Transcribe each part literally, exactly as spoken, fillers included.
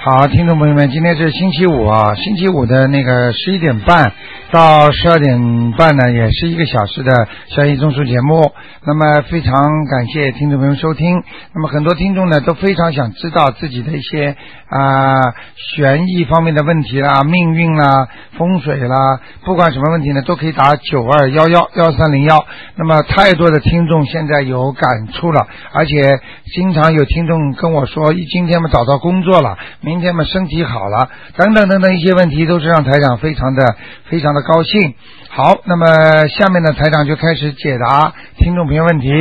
好，听众朋友们，今天是星期五啊，星期五的那个十一点半到十二点半呢，也是一个小时的小艺综述节目。那么非常感谢听众朋友收听。那么很多听众呢都非常想知道自己的一些啊、呃、悬疑方面的问题啦、命运啦、风水啦，不管什么问题呢，都可以打九二幺幺幺三零幺。那么太多的听众现在有感触了，而且经常有听众跟我说，一今天嘛找到工作了，明天嘛身体好了，等等等等一些问题，都是让台长非常的非常的高兴。好，那么下面呢，台长就开始解答听众朋友问题。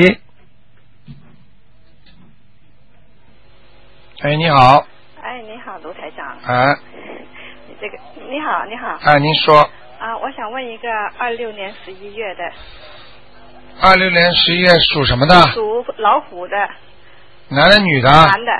哎，你好。 哎，你好，卢台长。 啊。 你这个，你好，你好。 啊，您说。 啊，我想问一个二六年十一月的。 二六年十一月属什么的？ 属老虎的。 男的女的？ 男的。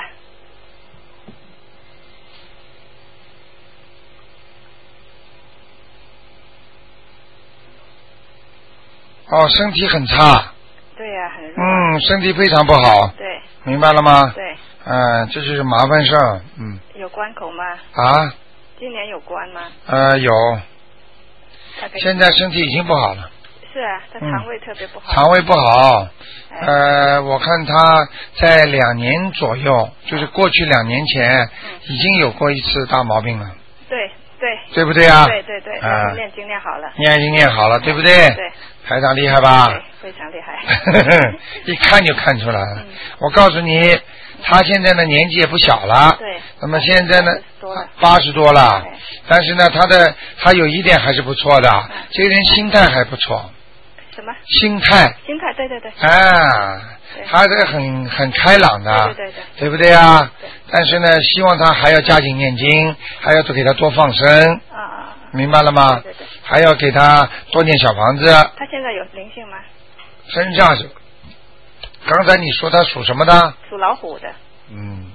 哦，身体很差。 对呀、啊，很弱。 嗯，身体非常不好。 对。 明白了吗？ 对。 嗯，这就是麻烦事儿。嗯。 有关口吗？ 啊。 今年有关吗？ 呃，有。现在身体已经不好了。 是啊，他肠胃特别不好。 嗯、肠胃不好。哎、呃，我看他在两年左右，就是过去两年前、嗯、已经有过一次大毛病了。 对。对， 对不对啊？ 对对对， 啊， 念经念好了， 念经念好了，对不对？ 对， 台长厉害吧？ 对，非常厉害。 一看就看出来了。嗯、我告诉你，他现在的年纪也不小了。 对。 那么现在呢，八十多了，但是呢，他的他有一点还是不错的，嗯、这个人心态还不错。 什么？ 心态。 心态，对对对。 啊。他这个很很开朗的， 对对对， 对不对啊？对。但是呢，希望他还要加紧念经，还要给他多放生， 啊啊， 明白了吗？ 对对对。 还要给他多念小房子。 他现在有灵性吗？ 身上是。刚才你说他属什么的？ 属老虎的。 嗯。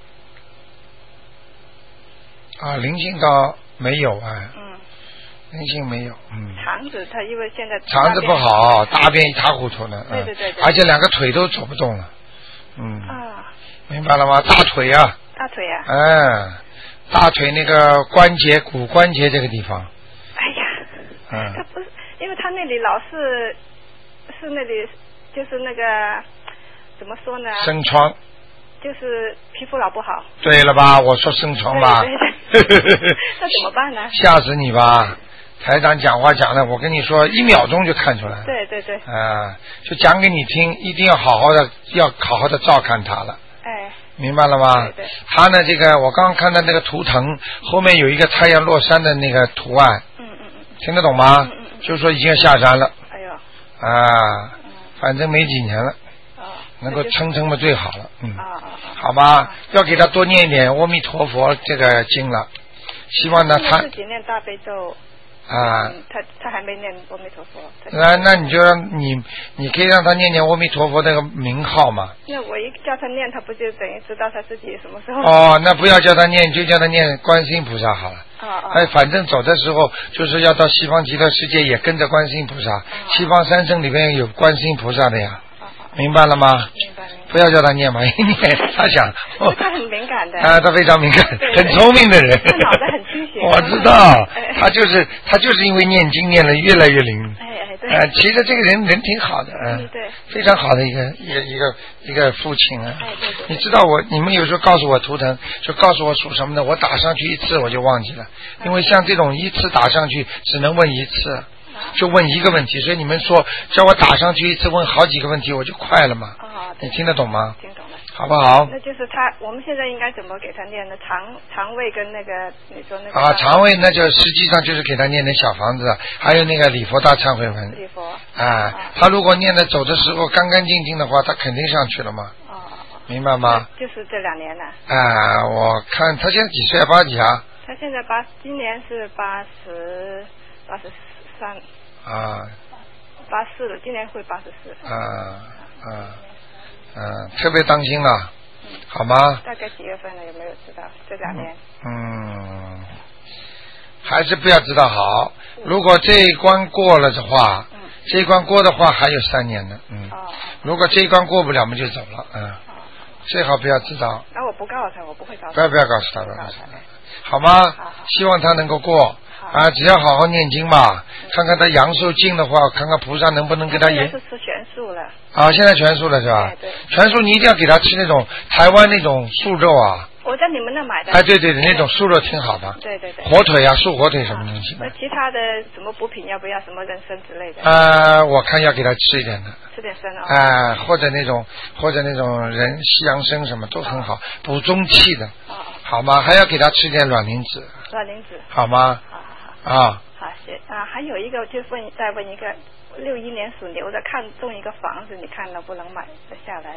啊，灵性倒没有啊。嗯。灵性没有，嗯。 肠子他因为现在肠子不好，大便一塌糊涂的， 对对对对， 而且两个腿都走不动了，嗯。 啊。 明白了吗？大腿啊。 大腿啊。 嗯，大腿那个关节、骨关节这个地方。 哎呀。 嗯。 他不是，因为他那里老是是那里就是那个怎么说呢？ 生疮。 就是皮肤老不好。 对了吧？我说生疮吧。 对对对。那怎么办呢？ 吓死你吧！台长讲话讲的，我跟你说，一秒钟就看出来了。 对对对。 啊、呃，就讲给你听，一定要好好的，要好好的照看他了。 哎。 明白了吗？ 对对。 他呢，这个我刚刚看到那个图腾后面有一个太阳落山的那个图案。 嗯嗯嗯。听得懂吗？ 嗯嗯嗯。 就是说已经要下山了。 哎呦。 啊，嗯、反正没几年了。 哦。 能够撑撑嘛最好了，嗯。 啊啊啊。 好吧，要给他多念一点阿弥陀佛这个经了。希望呢他自己念大悲咒啊、 嗯，他他还没念阿弥陀佛。 那那你就让你你可以让他念念阿弥陀佛那个名号嘛。 那我一叫他念，他不就等于知道他自己什么时候？ 哦，那不要叫他念，就叫他念观世音菩萨好了。 啊啊。 哎，反正走的时候就是要到西方极乐世界，也跟着观世音菩萨。啊、西方三圣里面有观世音菩萨的呀。啊啊、明白了吗？ 明白。 不要叫他念嘛，一念他想。 哦、他很敏感的。 啊，他非常敏感，很聪明的人。 他脑子很清醒。 我知道，他就是他就是因为念经念了越来越灵。 哎哎对。 呃，其实这个人人挺好的，嗯、呃， 对， 非常好的一个一个一个一个父亲啊。 哎对对。 你知道我你们有时候告诉我图腾，就告诉我属什么的，我打上去一次我就忘记了，因为像这种一次打上去只能问一次。就问一个问题，所以你们说叫我打上去一次问好几个问题，我就快了嘛。 啊、哦， 你听得懂吗？ 听懂了。 好不好？ 那就是他，我们现在应该怎么给他念呢？肠肠胃跟那个你说那个。 啊，肠胃那就实际上就是给他念点小房子，还有那个礼佛大忏悔文。 礼佛。 啊，啊他如果念的走的时候干干净净的话，他肯定上去了嘛。 哦哦哦。 明白吗？ 就是这两年了。 啊，我看他现在几岁啊？八几啊？ 他现在八，今年是八十八十三。 啊， 八四了，今年会八十四。 啊啊啊！特别当心了，嗯、好吗？ 大概几月份了？有没有知道？这两年。 嗯，还是不要知道好。如果这一关过了的话，嗯、这一关过的话还有三年呢。嗯。哦。如果这一关过不了，我们就走了。嗯。哦。 最好不要知道。 那我不告诉他，我不会告诉他。 不要不要告诉他，不要告诉他，好吗？ 好好希望他能够过。啊，只要好好念经吧，看看他阳寿尽的话，看看菩萨能不能给他延。 是吃全素了。 啊，现在全素了是吧？ 对对。 全素你一定要给他吃那种台湾那种素肉啊。 我在你们那买的。 哎，对对对，那种素肉挺好的。 对对对。 火腿啊，素火腿什么东西的。 那其他的什么补品要不要？什么人参之类的？ 呃，我看要给他吃一点的。 吃点参啊。 哎，或者那种或者那种人西洋参什么都很好，补中气的。 哦。 好吗？还要给他吃点卵磷脂。 卵磷脂。 好吗？ 好好好。 啊。 好，谢啊，还有一个就问再问一个，六一年属牛的看中一个房子，你看能不能买得下来？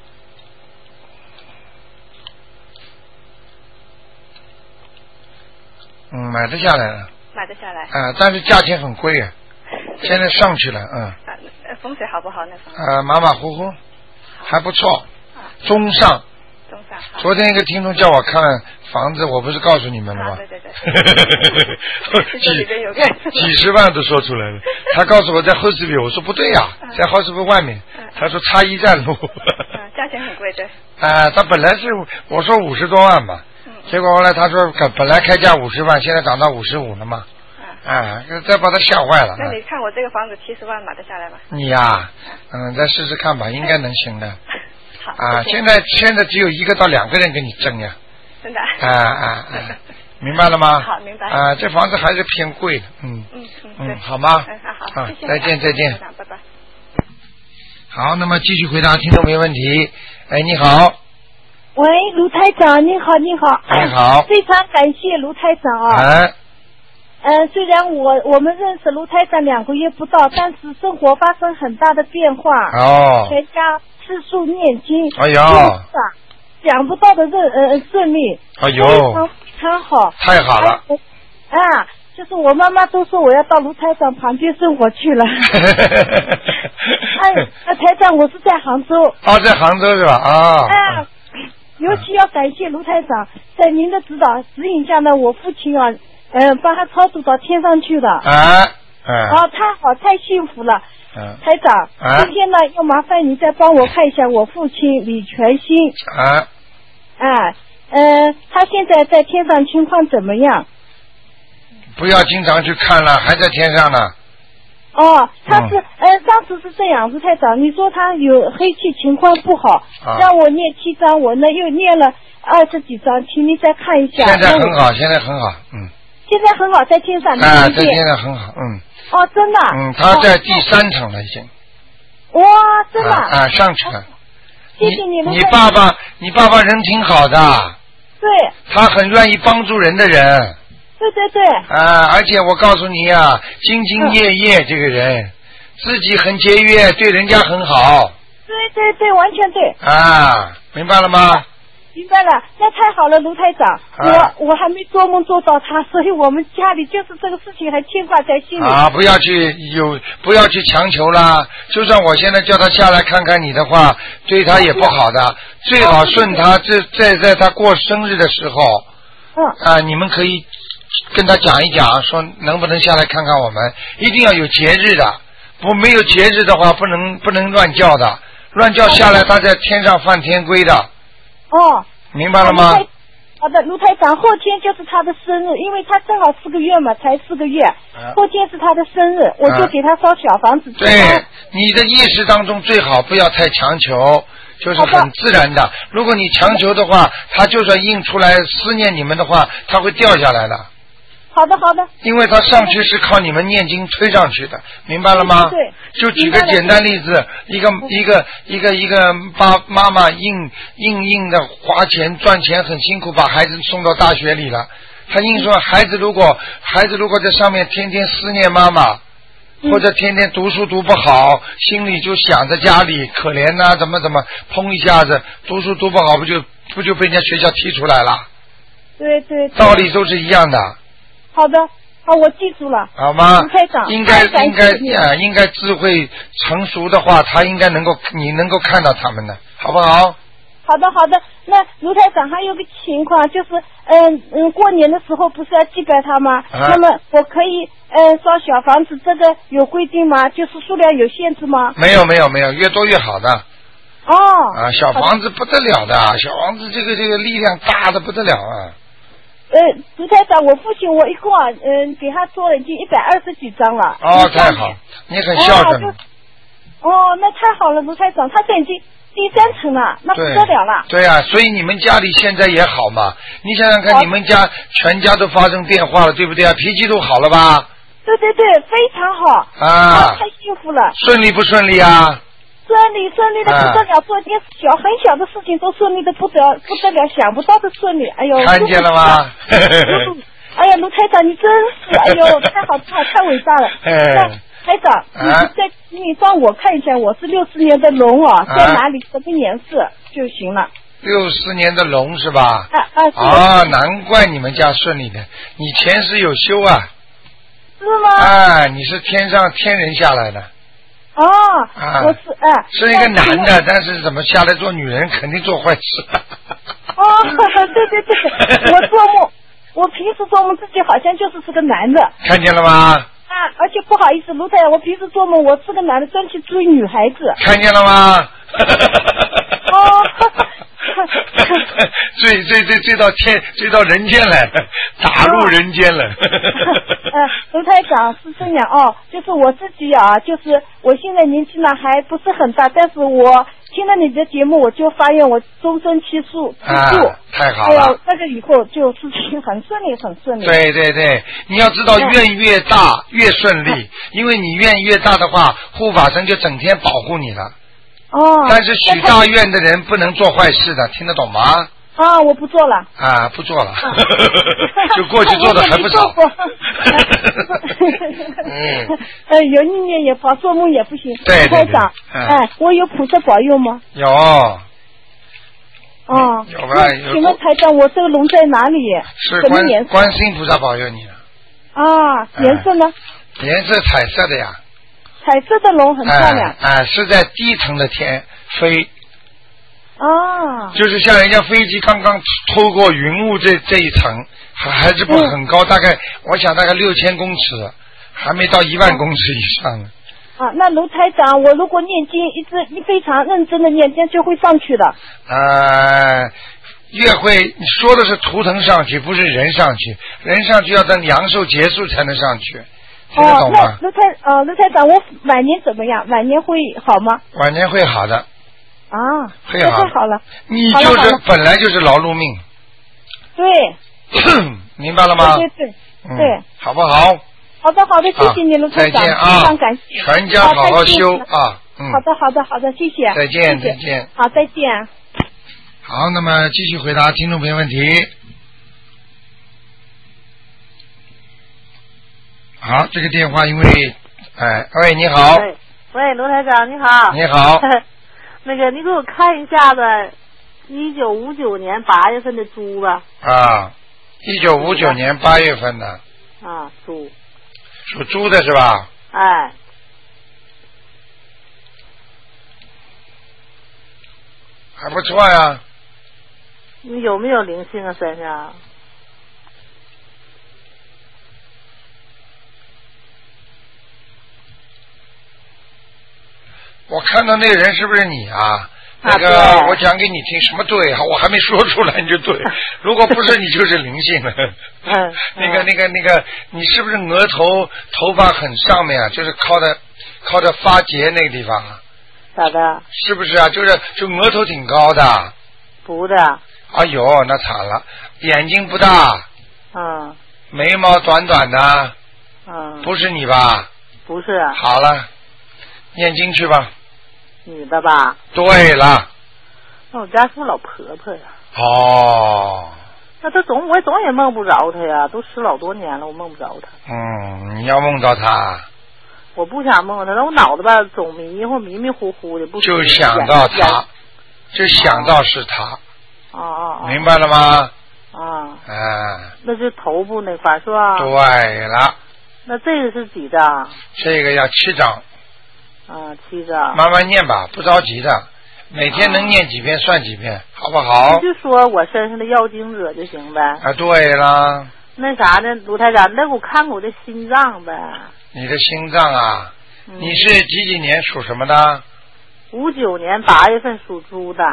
嗯，买得下来了。 买得下来。 啊，但是价钱很贵啊，现在上去了，嗯。 啊，风水好不好那房子？ 啊，马马虎虎，还不错，中上。 中上。 昨天一个听众叫我看房子，我不是告诉你们了吗？ 啊、对对对。 几几十万都说出来了。他告诉我在后视比，我说不对呀、啊，在后视比外面。嗯、他说差一站路。 嗯，价钱很贵的。 啊，他本来是我说五十多万嘛，嗯、结果后来他说本来开价五十万，现在涨到五十五了嘛。啊，再把他吓坏了。 那你看我这个房子七十万买得下来吗？ 你呀、啊，嗯，再试试看吧，应该能行的。 好啊，现在现在只有一个到两个人跟你争呀。 真的。 啊啊啊！明白了吗？ 好，明白。 啊，这房子还是偏贵的， 嗯嗯嗯， 嗯，好吗？ 嗯，好， 啊，再见再见。 拜拜。 好，那么继续回答听众没问题。哎，你好。 喂，卢台长，你好，你好。 你好。 非常感谢卢台长啊。 哎。 呃，虽然我我们认识卢台长两个月不到，但是生活发生很大的变化。 哦。 全家吃素念经。 哎呀。 想不到的顺呃顺利。 哎呦。 非常非常好。 太好了。 啊，就是我妈妈都说我要到卢台长旁边生活去了。哎，台长，我是在杭州。 哦，在杭州是吧？啊。 哎，尤其要感谢卢台长，在您的指导指引下呢，我父亲啊。嗯，把他超度到天上去了。 啊，嗯。 哦，太好，太幸福了。 嗯。 台长， 啊、 今天呢，要麻烦你再帮我看一下我父亲李全兴。 啊。 啊，呃，他现在在天上情况怎么样？ 不要经常去看了，还在天上呢。 哦，他是、 嗯、 呃，上次是这样子，台长，你说他有黑气，情况不好， 啊、 让我念七章，我呢又念了二十几章，请你再看一下。 现在很好，现在很好，嗯。 现在很好，在天上。 啊，在天上很好，嗯。 哦，真的。 嗯，他在第三层了已经。 哇，真的。 啊，啊上去了。 谢谢你们。 你爸爸，你爸爸人挺好的。 对。 他很愿意帮助人的人。 对对对。 啊，而且我告诉你呀、啊，兢兢业业这个人，嗯、自己很节约，对人家很好。 对对对，完全对。 啊，明白了吗？ 明白了，那太好了，卢台长， 啊、 我我还没做梦做到他，所以我们家里就是这个事情还牵挂在心里。 啊，不要去有，不要去强求啦。就算我现在叫他下来看看你的话，对他也不好的。最好顺他，这在在他过生日的时候， 嗯， 啊，你们可以跟他讲一讲，说能不能下来看看我们，一定要有节日的，不没有节日的话，不能不能乱叫的，乱叫下来他在天上犯天规的。 哦， 明白了吗？ 好的，卢台长，后天就是他的生日，因为他正好四个月嘛，才四个月，啊、后天是他的生日，我就给他烧小房子。 对，你的意识当中最好不要太强求，就是很自然的。如果你强求的话，他就算印出来思念你们的话，他会掉下来的。 好的，好的。 因为他上去是靠你们念经推上去的，明白了吗？ 对。对就举个简单例子，一个一个一个一个爸妈妈硬硬硬的花钱赚钱很辛苦，把孩子送到大学里了。他硬说孩子如果孩子如果在上面天天思念妈妈， 嗯、 或者天天读书读不好，心里就想着家里可怜呐、啊，怎么怎么砰一下子读书读不好，不就不就被人家学校踢出来了？ 对 对, 对。 道理都是一样的。 好的。好，我记住了。 好吗？ 卢台长， 应该应该啊，应该智慧成熟的话，他应该能够你能够看到他们的，好不好？ 好的好的。那卢台长还有个情况，就是嗯嗯，过年的时候不是要祭拜他吗？ 啊、 那么我可以嗯烧小房子，这个有规定吗？就是数量有限制吗？ 没有没有没有，越多越好的。 哦。 啊，小房子不得了的，小房子这个这个力量大的不得了啊。 呃，卢台长，我父亲我一共啊，嗯、呃，给他做了已经一百二十几张了。 哦，太好，你很孝顺。 哦，哦那太好了，卢台长，他现在已经第三层了，那不得了了。 对呀、啊，所以你们家里现在也好嘛？你想想看，哦、你们家全家都发生变化了，对不对啊？脾气都好了吧？ 对对对，非常好。 啊， 太幸福了。顺利不顺利啊？ 顺利，顺利的不得了，啊、做一件小很小的事情都顺利的不得不得了，想不到的顺利。哎呦， 看见了吗？ 哎呀，卢台长，你真是，哎呦，太好太好，太伟大了。哎台长，你在你帮我看一下，我是六四年的龙啊，在哪里什么颜色就行了。 六四年的龙是吧？ 啊啊是。 啊，难怪你们家顺利的，你前世有修啊。 是吗？ 啊，你是天上天人下来的。 哦，啊、我是哎、啊， 是一个男的，但是怎么下来做女人，肯定做坏事。 哦，对对对，我做梦，我平时做梦自己好像就是是个男的。 看见了吗？ 啊，而且不好意思，卢太太，我平时做梦我是个男的，专去追女孩子。 看见了吗？ 哦。 追追追追到天，追到人间来，打入人间了。 呃，卢台长是这样哦，就是我自己啊，就是我现在年纪呢还不是很大，但是我听了你的节目，我就发愿我终身吃素吃素、 啊，太好了。 还有那个以后就事情很顺利，很顺利。 对对对，你要知道愿越大、嗯、越顺利、嗯，因为你愿越大的话，护法神就整天保护你了。 哦。 但是许大愿的人不能做坏事的，听得懂吗？ 啊，我不做了。 啊，不做了，啊、就过去做的还不少。 嗯。呃，有意念也好，做梦也不行。 对对对。 台长， 哎、 嗯，我有菩萨保佑吗？ 有。 哦。 有吧？有。 请问台长，我这个龙在哪里？ 是观观世音菩萨保佑你了。 啊，颜色呢？ 哎、颜色彩色的呀。 彩色的龙很漂亮。 哎、哎，是在低层的天飞。 啊， 就是像人家飞机刚刚透过云雾这这一层，还还是不很高、嗯，大概我想大概六千公尺，还没到一万公尺以上呢。 啊，那卢台长，我如果念经一直非常认真的念经，就会上去的。 呃，越会你说的是图腾上去，不是人上去，人上去要等阳寿结束才能上去，听得懂吗？ 哦，那卢台呃卢台长，我晚年怎么样？晚年会好吗？ 晚年会好的。 啊， 会好， 太好了！ 你就是本来就是劳碌命。 对。 明白了吗？ 对对对， 嗯、 对， 好不好？ 好的好的，谢谢你卢台长， 再见啊！ 非常感谢， 全家好好修啊！嗯。 好的好的好的，谢谢。 再见再见。 好，再见。 好，那么继续回答听众朋友问题。好，这个电话因为，哎，喂，你好。 喂，喂，卢台长，你好。 你好。 那个，你给我看一下子，一九五九年八月份的猪吧。 啊，一九五九年八月份的。 啊，猪。 属猪的是吧？ 哎。 还不错呀。 你有没有灵性啊，身上？ 我看到那个人是不是你啊？那个我讲给你听，什么对？我还没说出来你就对，如果不是你就是灵性了。 嗯。 那个那个那个，你是不是额头头发很上面啊？就是靠着靠着发结那个地方啊？ 咋的？ 是不是啊？就是就额头挺高的。 不的。 哎呦，那惨了，眼睛不大。 嗯。 眉毛短短的。 嗯。 不是你吧？ 不是。 好了，念经去吧。 女的吧？ 对了。 那我家是个老婆婆呀。 哦。 那她总我总也梦不着她呀，都十老多年了，我梦不着她。 嗯，你要梦到她。 我不想梦她，那我脑子吧总迷糊迷迷糊糊的，不就想到她，就想到是她。 哦哦哦。 明白了吗？ 啊。 哎、 嗯。那是头部那块是吧？ 对了。 那这个是几张？ 这个要七张。 啊，七张。 慢慢念吧，不着急的，每天能念几遍算几遍，好不好？ 你就说我身上的要经者就行呗。 啊，对了。 那啥呢，卢台长，那给我看看我的心脏呗。 你的心脏啊？ 嗯、 你是几几年属什么的？ 五九年八月份属猪的。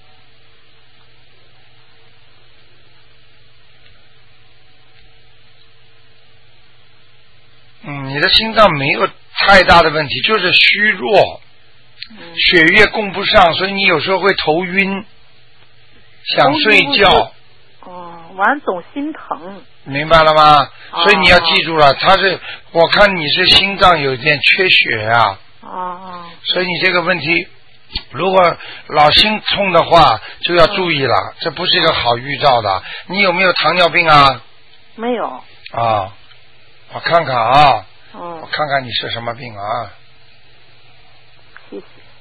嗯，你的心脏没有太大的问题，就是虚弱，嗯、血液供不上，所以你有时候会头晕，想睡觉。 哦，完总心疼。 明白了吗？哦、所以你要记住了，他是，我看你是心脏有点缺血啊。 哦。 所以你这个问题，如果老心痛的话，就要注意了，嗯、这不是一个好预兆的。你有没有糖尿病啊？ 没有。 啊。我看看啊， 嗯、 我看看你是什么病啊？ 谢谢。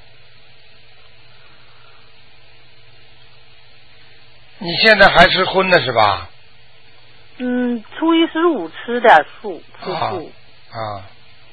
你现在还吃荤的是吧？ 嗯，初一十五吃点素，吃素。 啊。啊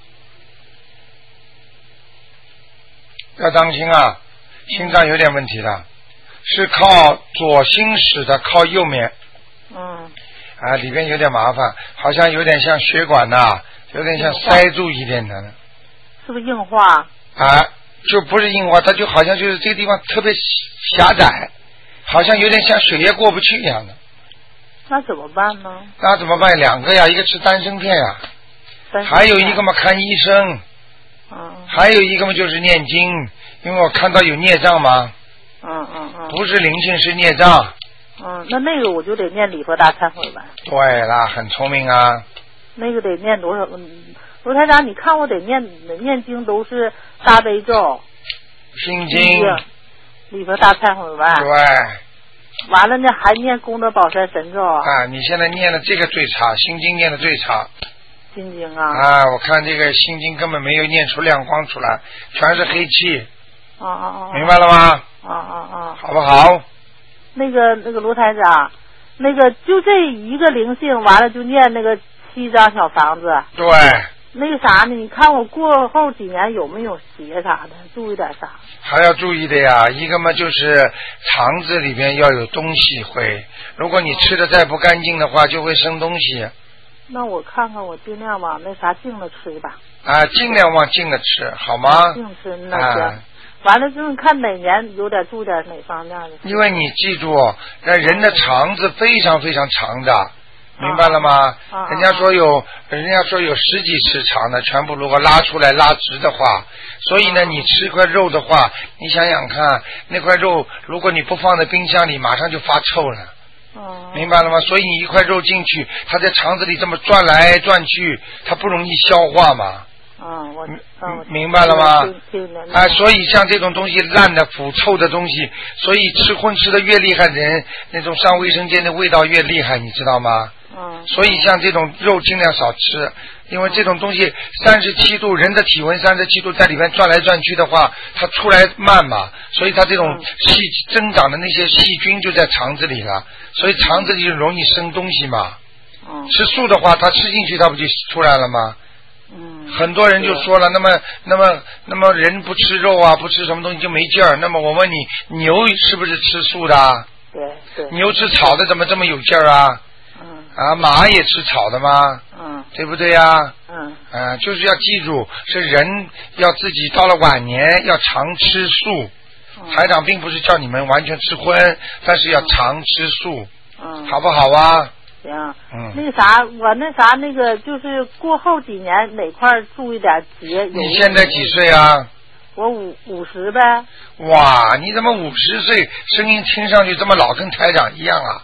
要当心啊，心脏有点问题的，是靠左心室的，靠右面。 嗯。 啊，里边有点麻烦，好像有点像血管呐、啊，有点像塞住一点的。 是不是硬化？ 啊，就不是硬化，它就好像就是这个地方特别狭窄，好像有点像血液过不去一样的。 那怎么办呢？ 那怎么办？两个呀，一个吃丹参片呀，还有一个嘛看医生。 嗯。 还有一个嘛就是念经，因为我看到有孽障嘛。 嗯嗯嗯。 不是灵性是孽障。 嗯，那那个我就得念礼佛大忏悔文。 对啦，很聪明啊。 那个得念多少？罗台长，你看我得念念经都是大悲咒、 心经、 礼佛大忏悔文。 对。 完了呢，还念功德宝山神咒。 啊，你现在念的这个最差，心经念的最差。 心经啊。 啊，我看这个心经根本没有念出亮光出来，全是黑气。 哦哦哦。 明白了吗？ 哦哦哦。 好不好？ 那个那个卢台长，那个就这一个灵性，完了就念那个七张小房子。 对。 那个啥呢？你看我过后几年有没有邪啥的？注意点啥？ 还要注意的呀，一个嘛就是肠子里边要有东西会，如果你吃的再不干净的话，就会生东西。 那我看看，我尽量往那啥净了吃吧。 啊，尽量往净了吃，好吗？ 净吃那行。啊完了就是看哪年有点注点哪方面的。 因为你记住，那人的肠子非常非常长的，啊、明白了吗？啊、人家说有，人家说有十几尺长的，全部如果拉出来拉直的话，所以呢，你吃一块肉的话，你想想看，那块肉如果你不放在冰箱里，马上就发臭了。 哦、 明白了吗？所以你一块肉进去，它在肠子里这么转来转去，它不容易消化嘛。 嗯，我嗯明白了吗？啊，所以像这种东西烂的、腐臭的东西，所以吃荤吃的越厉害的人，那种上卫生间的味道越厉害，你知道吗？ 嗯。 所以像这种肉尽量少吃，因为这种东西三十七度，人的体温三十七度，在里面转来转去的话，它出来慢嘛，所以它这种细增长的那些细菌就在肠子里了，所以肠子里就容易生东西嘛。 嗯。 吃素的话，它吃进去，它不就出来了吗？ 嗯， 很多人就说了，那么那么那么人不吃肉啊，不吃什么东西就没劲儿。那么我问你，牛是不是吃素的？ 对对。 牛吃草的怎么这么有劲儿啊？ 嗯。 啊，马也吃草的吗？ 嗯。 对不对呀？ 嗯。 啊，就是要记住，是人要自己到了晚年要常吃素。嗯。台长并不是叫你们完全吃荤，但是要常吃素。 嗯。 好不好啊？ 行， 嗯， 那个啥，我那啥，那个就是过后几年哪块注意点节？ 你现在几岁啊？ 我五五十呗。 哇，你怎么五十岁，声音听上去这么老，跟台长一样啊？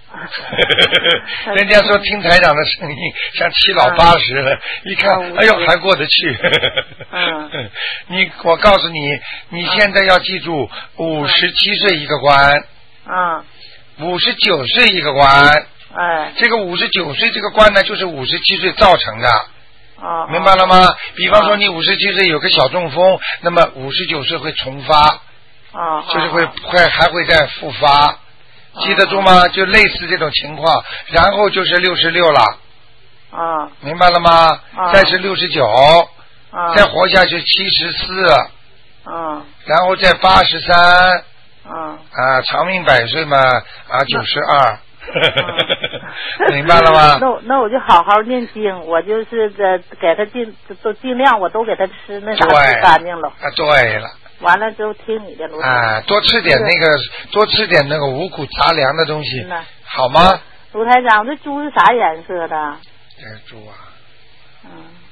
人家说听台长的声音像七老八十了，嗯、一看，哎呦，还过得去。 嗯， 你，我告诉你，你现在要记住，五十七岁一个关， 嗯， 五十九岁一个关。 哎， 这个五十九岁这个关呢，就是五十七岁造成的， 哦， 明白了吗？比方说你五十七岁有个小中风，那么五十九岁会重发， 哦， 就是会会还会再复发，记得住吗？就类似这种情况，然后就是六十六了， 啊， 明白了吗？再是六十九，再活下去七十四， 嗯， 然后再八十三， 嗯， 啊，长命百岁嘛，啊，九十二。明白了吗？ 那那我就好好念经，我就是呃给他尽都尽量我都给他吃那啥吃干净了。 啊，对了。 完了之后听你的卢台长。 啊，多吃点那个，多吃点那个五谷杂粮的东西，好吗？ 卢台长，这猪是啥颜色的？ 这猪啊。 嗯。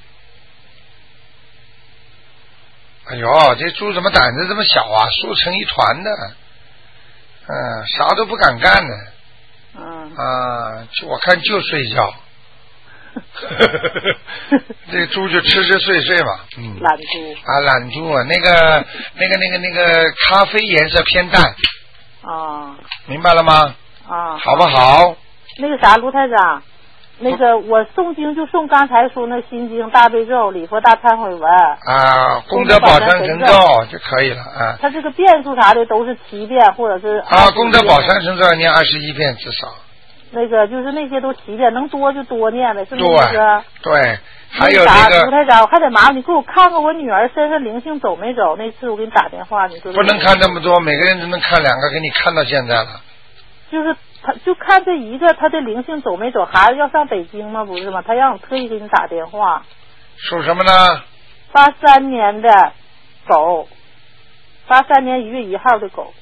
哎呦，这猪怎么胆子这么小啊？缩成一团的，嗯，啥都不敢干呢。 嗯。 啊，就我看就睡觉。这个猪就吃吃睡睡嘛，嗯。 懒猪。 啊，懒猪啊，那个那个那个那个咖啡颜色偏淡。 啊。 明白了吗？ 啊。 好不好？ 那个啥，卢台长。那个我诵经就诵刚才说那心经大悲咒礼佛大忏悔文啊，功德宝山神咒就可以了啊。 他这个遍数啥的都是七遍或者是啊，功德宝山神咒要念二十一遍至少。 那个就是那些都七遍，能多就多念呗，是不是？ 对，对，还有那个。 卢台长，我还得麻烦你给我看看我女儿身上灵性走没走？那次我给你打电话，你说不能看那么多，每个人只能看两个，给你看到现在了。 就是他就看这一个，他的灵性走没走？孩子要上北京吗？不是吗？他让我特意给你打电话。 属什么呢？ 八三年的狗，八三年一月一号的狗。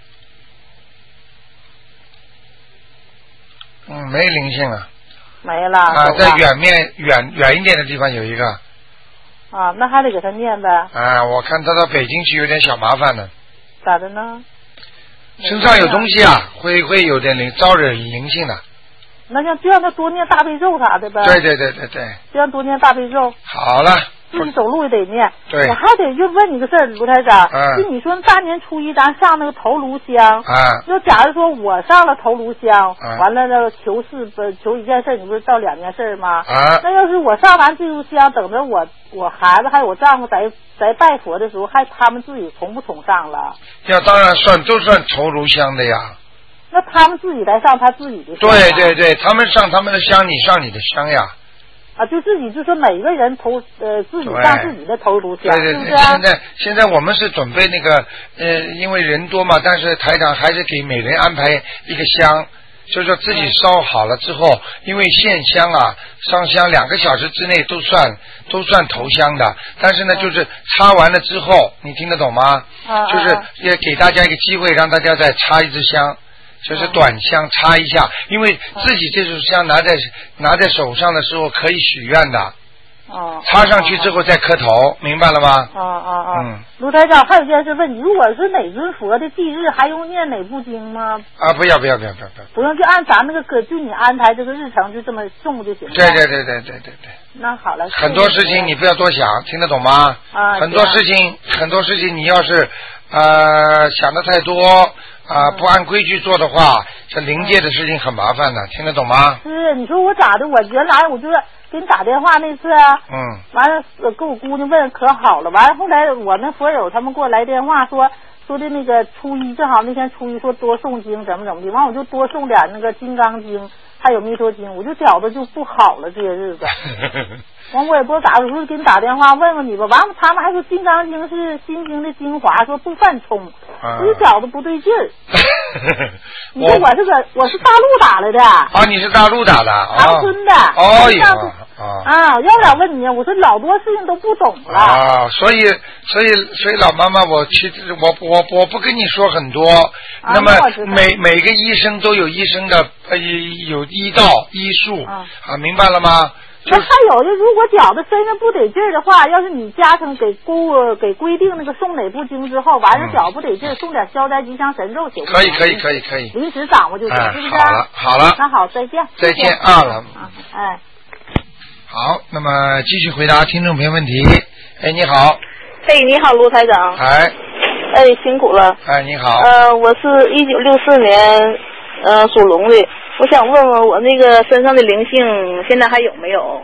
嗯，没灵性啊。 没了。 啊，在远面远远一点的地方有一个。 啊，那还得给他念呗。 啊，我看他到北京去有点小麻烦呢。 咋的呢？ 身上有东西啊，会会有点灵，招惹灵性的。 那像就让他多念大悲咒啥的呗。 对对对对对。 就让多念大悲咒。 好了。 自己走路也得念。 对。 我还得就问你个事儿，卢台长。 嗯。 就你说大年初一咱上那个头炉香。 啊。 就假如说我上了头炉香， 啊、 完了那个求事不求一件事，你不是到两件事吗？ 啊。 那要是我上完这炷香，等着我我孩子还有我丈夫在在拜佛的时候，还他们自己从不从上了？ 要当然算，都算头炉香的呀。 那他们自己来上他自己的香。 对对对，他们上他们的香，你上你的香呀。 啊，就自己就说每个人头呃自己上自己的头颅香， 对对对，现在现在我们是准备那个呃，因为人多嘛，但是台长还是给每人安排一个香，就是说自己烧好了之后，因为线香啊上香两个小时之内都算都算头香的，但是呢，就是插完了之后，你听得懂吗？ 啊、 就是也给大家一个机会，让大家再插一支香。就是短香插一下，因为自己这支香拿在拿在手上的时候可以许愿的。 哦。 插上去之后再磕头，明白了吗？ 哦哦哦。 嗯。 卢台长，还有一件事问你，如果是哪尊佛的忌日，还用念哪部经吗？ 啊，不要不要不要不要不要。 不用，就按咱那个歌，就你安排这个日程，就这么送就行了。 对对对对对对对。 那好了。 很多事情你不要多想，听得懂吗？ 啊。 很多事情很多事情你要是呃想的太多。啊，不按规矩做的话，这灵界的事情很麻烦的，听得懂吗？ 是，你说我咋的？我原来我就是给你打电话那次， 嗯， 完了跟我姑娘问可好了，完了后来我那佛友他们给我来电话说说的那个初一正好那天初一说多诵经怎么怎么的，完我就多诵点那个金刚经还有弥陀经，我就觉得就不好了这些日子。完我也不知道咋，我说给你打电话问问你吧。完了他们还说金刚经是心经的精华，说不犯冲，我就觉得不对劲儿。你说我这个我是大陆打来的。 啊，你是大陆打的？ 长春的。 哦哟。 啊，要不然问你，我说老多事情都不懂了。 啊，所以所以所以老妈妈，我去我我我不跟你说很多。 啊、 那么每每个医生都有医生的呃有医道医术啊, 啊，明白了吗？ 那还有的，如果觉得身上不得劲儿的话，要是你家庭给规给规定那个诵哪部经之后，完了觉不得劲儿，诵点消灾吉祥神咒行。 可以可以可以可以。 临时掌握就行， 哎、 是不是？ 好了好了。 那好，再见。 再见啊了。 哎。 好，那么继续回答听众朋友问题。哎，你好。 哎，你好，卢台长。 哎。 哎，辛苦了。 哎，你好。 呃，我是一九六四年，呃，属龙的。我想问问我那个身上的灵性现在还有没有？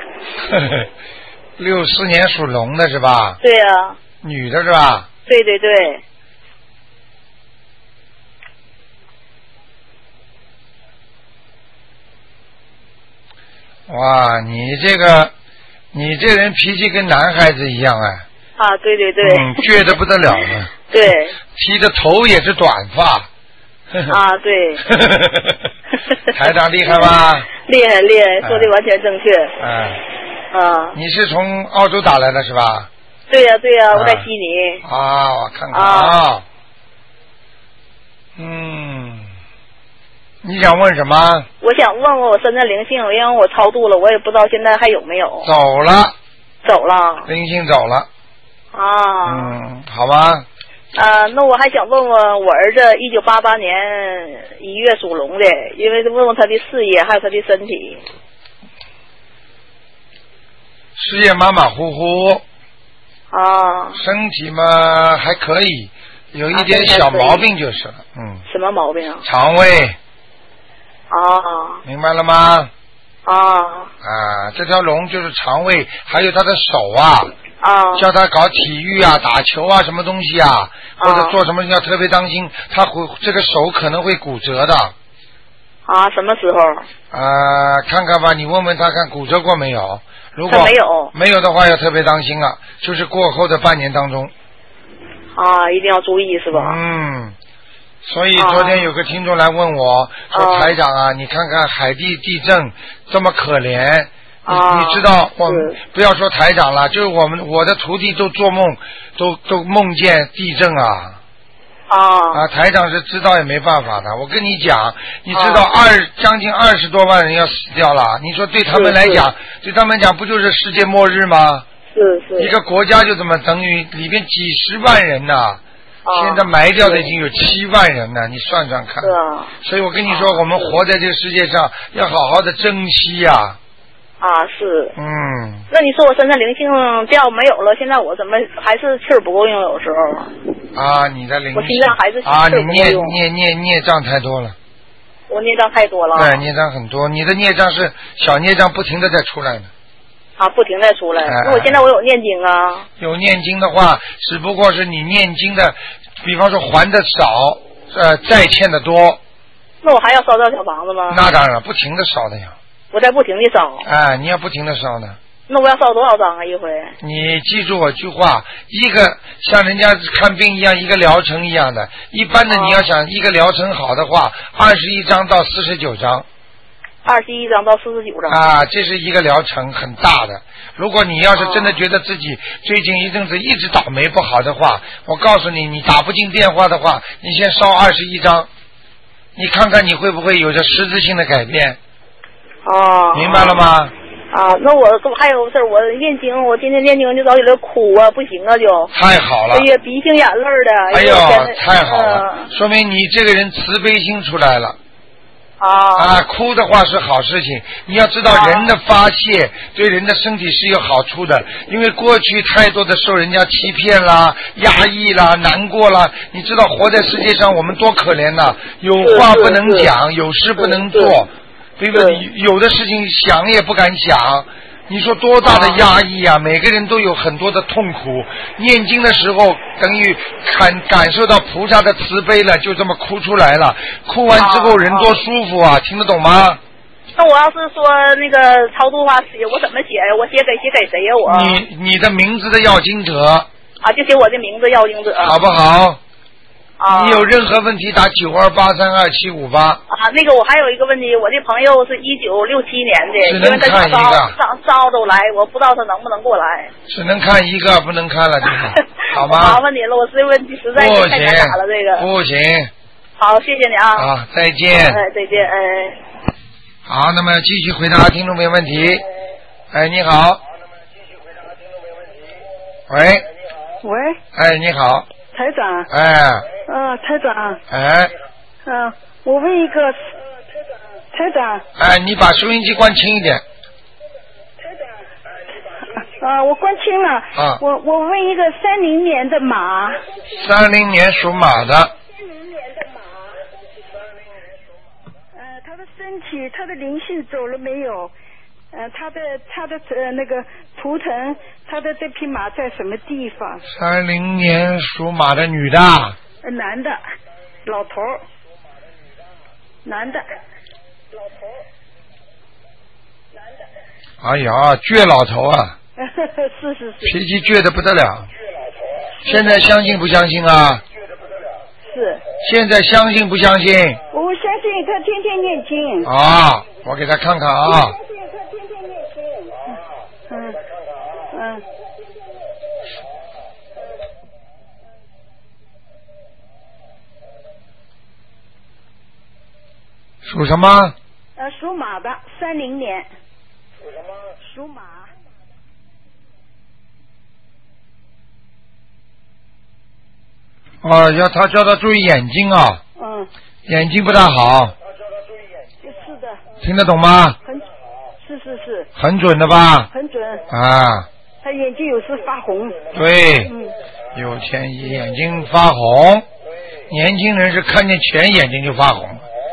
六四年属龙的是吧？ 对呀、啊。 女的是吧？ 对对对。 哇，你这个，你这人脾气跟男孩子一样哎。 啊，对对对。 嗯，倔得不得了了。 对。 剃的头也是短发。 啊，对。 台长厉害吧？ 厉害厉害，说的完全正确。 哎。 啊。 你是从澳洲打来的是吧？ 对呀、啊、对呀、啊，我在悉尼。 啊，我看看啊。嗯。你想问什么？ 我想问问我身上灵性，因为我超度了，我也不知道现在还有没有。 走了。 走了。 灵性走了。 啊。 嗯，好吧。 啊，那我还想问问我儿子，一九八八年一月属龙的，因为问问他的事业还有他的身体。 事业马马虎虎。 啊。 身体嘛还可以，有一点小毛病就是了，嗯。 什么毛病啊？ 肠胃。 啊。 明白了吗？ 啊。 啊，这条龙就是肠胃，还有他的手啊。 啊。 叫他搞体育啊，打球啊，什么东西啊，或者做什么要特别当心，他会这个手可能会骨折的。 啊，什么时候？ 啊，看看吧，你问问他看骨折过没有？如果没有， 没有的话要特别当心了，就是过后的半年当中。 啊，一定要注意是吧？ 嗯。所以昨天有个听众来问我，说台长啊，你看看海地地震这么可怜。你你知道，我们不要说台长了，就是我们我的徒弟都做梦，都都梦见地震啊。 啊。 啊，台长是知道也没办法的。我跟你讲，你知道二将近二十多万人要死掉了，你说对他们来讲，对他们讲不就是世界末日吗？ 是是。 一个国家就这么等于里边几十万人呐、啊。现在埋掉的已经有七万人了，你算算看。 是啊。 所以我跟你说，我们活在这个世界上，要好好的珍惜呀、啊。 啊，是。 嗯。 那你说我身上灵性掉没有了，现在我怎么还是气儿不够用？有时候。 啊，你的灵性。 我心脏还是气啊，你儿不够用。 孽孽孽孽障太多了。 我孽障太多了。 对，孽障很多，你的孽障是小孽障，不停的在出来的。 啊，不停在出来。 哎、 那我现在我有念经啊。 有念经的话，只不过是你念经的，比方说还的少，呃，债欠的多。 那我还要烧造小房子吗？ 那当然，不停的烧的呀。 我在不停的烧。 哎，你要不停的烧呢。 那我要烧多少张啊？一回？ 你记住我句话，一个像人家看病一样，一个疗程一样的。一般的，你要想一个疗程好的话，二十一张到四十九张。 二十一张到四十九张啊，这是一个疗程很大的。如果你要是真的觉得自己最近一阵子一直倒霉不好的话，我告诉你，你打不进电话的话，你先烧二十一张，你看看你会不会有着实质性的改变。 哦。 明白了吗？ 啊，那我还有事儿，我念经，我天天念经就早起来哭啊，不行啊就。 太好了。 哎呀，鼻涕眼泪的。 哎呦，太好了，嗯、说明你这个人慈悲心出来了。 啊, 啊，哭的话是好事情。你要知道，人的发泄对人的身体是有好处的，因为过去太多的受人家欺骗啦、压抑啦、难过啦。你知道，活在世界上我们多可怜呐！有话不能讲，有事不能做，对不对？有的事情想也不敢想。你说多大的压抑啊！每个人都有很多的痛苦。念经的时候，等于感感受到菩萨的慈悲了，就这么哭出来了。哭完之后，人多舒服啊！听得懂吗？ 那我要是说那个超度话写，我怎么写呀？我写给写给谁呀？我你你的名字的要经者啊，就写我的名字要经者， 好不好？ 啊， 你有任何问题打九二八三二七五八。 啊，那个我还有一个问题，我的朋友是一九六七年的， 只能看一个， 上招都来，我不知道他能不能过来。 只能看一个，不能看了，对吧？好吗？ 麻烦你了，我这问题实在是太难打了，这个不行。 好，谢谢你啊。 啊，再见。 哎，再见，哎。 好，那么继续回答听众朋友问题。哎，你好。喂。 喂。 哎，你好。 台长。 哎。 呃，台长。 哎。 嗯、呃，我问一个，台长。 哎，你把收音机关轻一点。 台长。啊、呃，我关轻了。 啊。 我我问一个三零年的马。 三零年属马的。 三零年的马。呃，他的身体，他的灵性走了没有？呃，他的他的呃那个图腾，他的这匹马在什么地方？ 三零年属马的女的。 呃，男的，老头。男的。老头。男的。 哎呀，倔老头啊！ 是是是。 脾气倔得不得了。现在相信不相信啊？ 是。 现在相信不相信？ 我相信他天天念经。 啊，我给他看看啊。 我相信他天天念经。嗯嗯。 属什么？ 呃，属马的，三零年。属什么？属马。 哦，要他叫他注意眼睛啊。 嗯。 眼睛不大好。 是的。 听得懂吗？ 很，是是是。 很准的吧？ 很准。 啊。 他眼睛有时发红。 对。 嗯。 有钱眼睛发红，年轻人是看见钱眼睛就发红。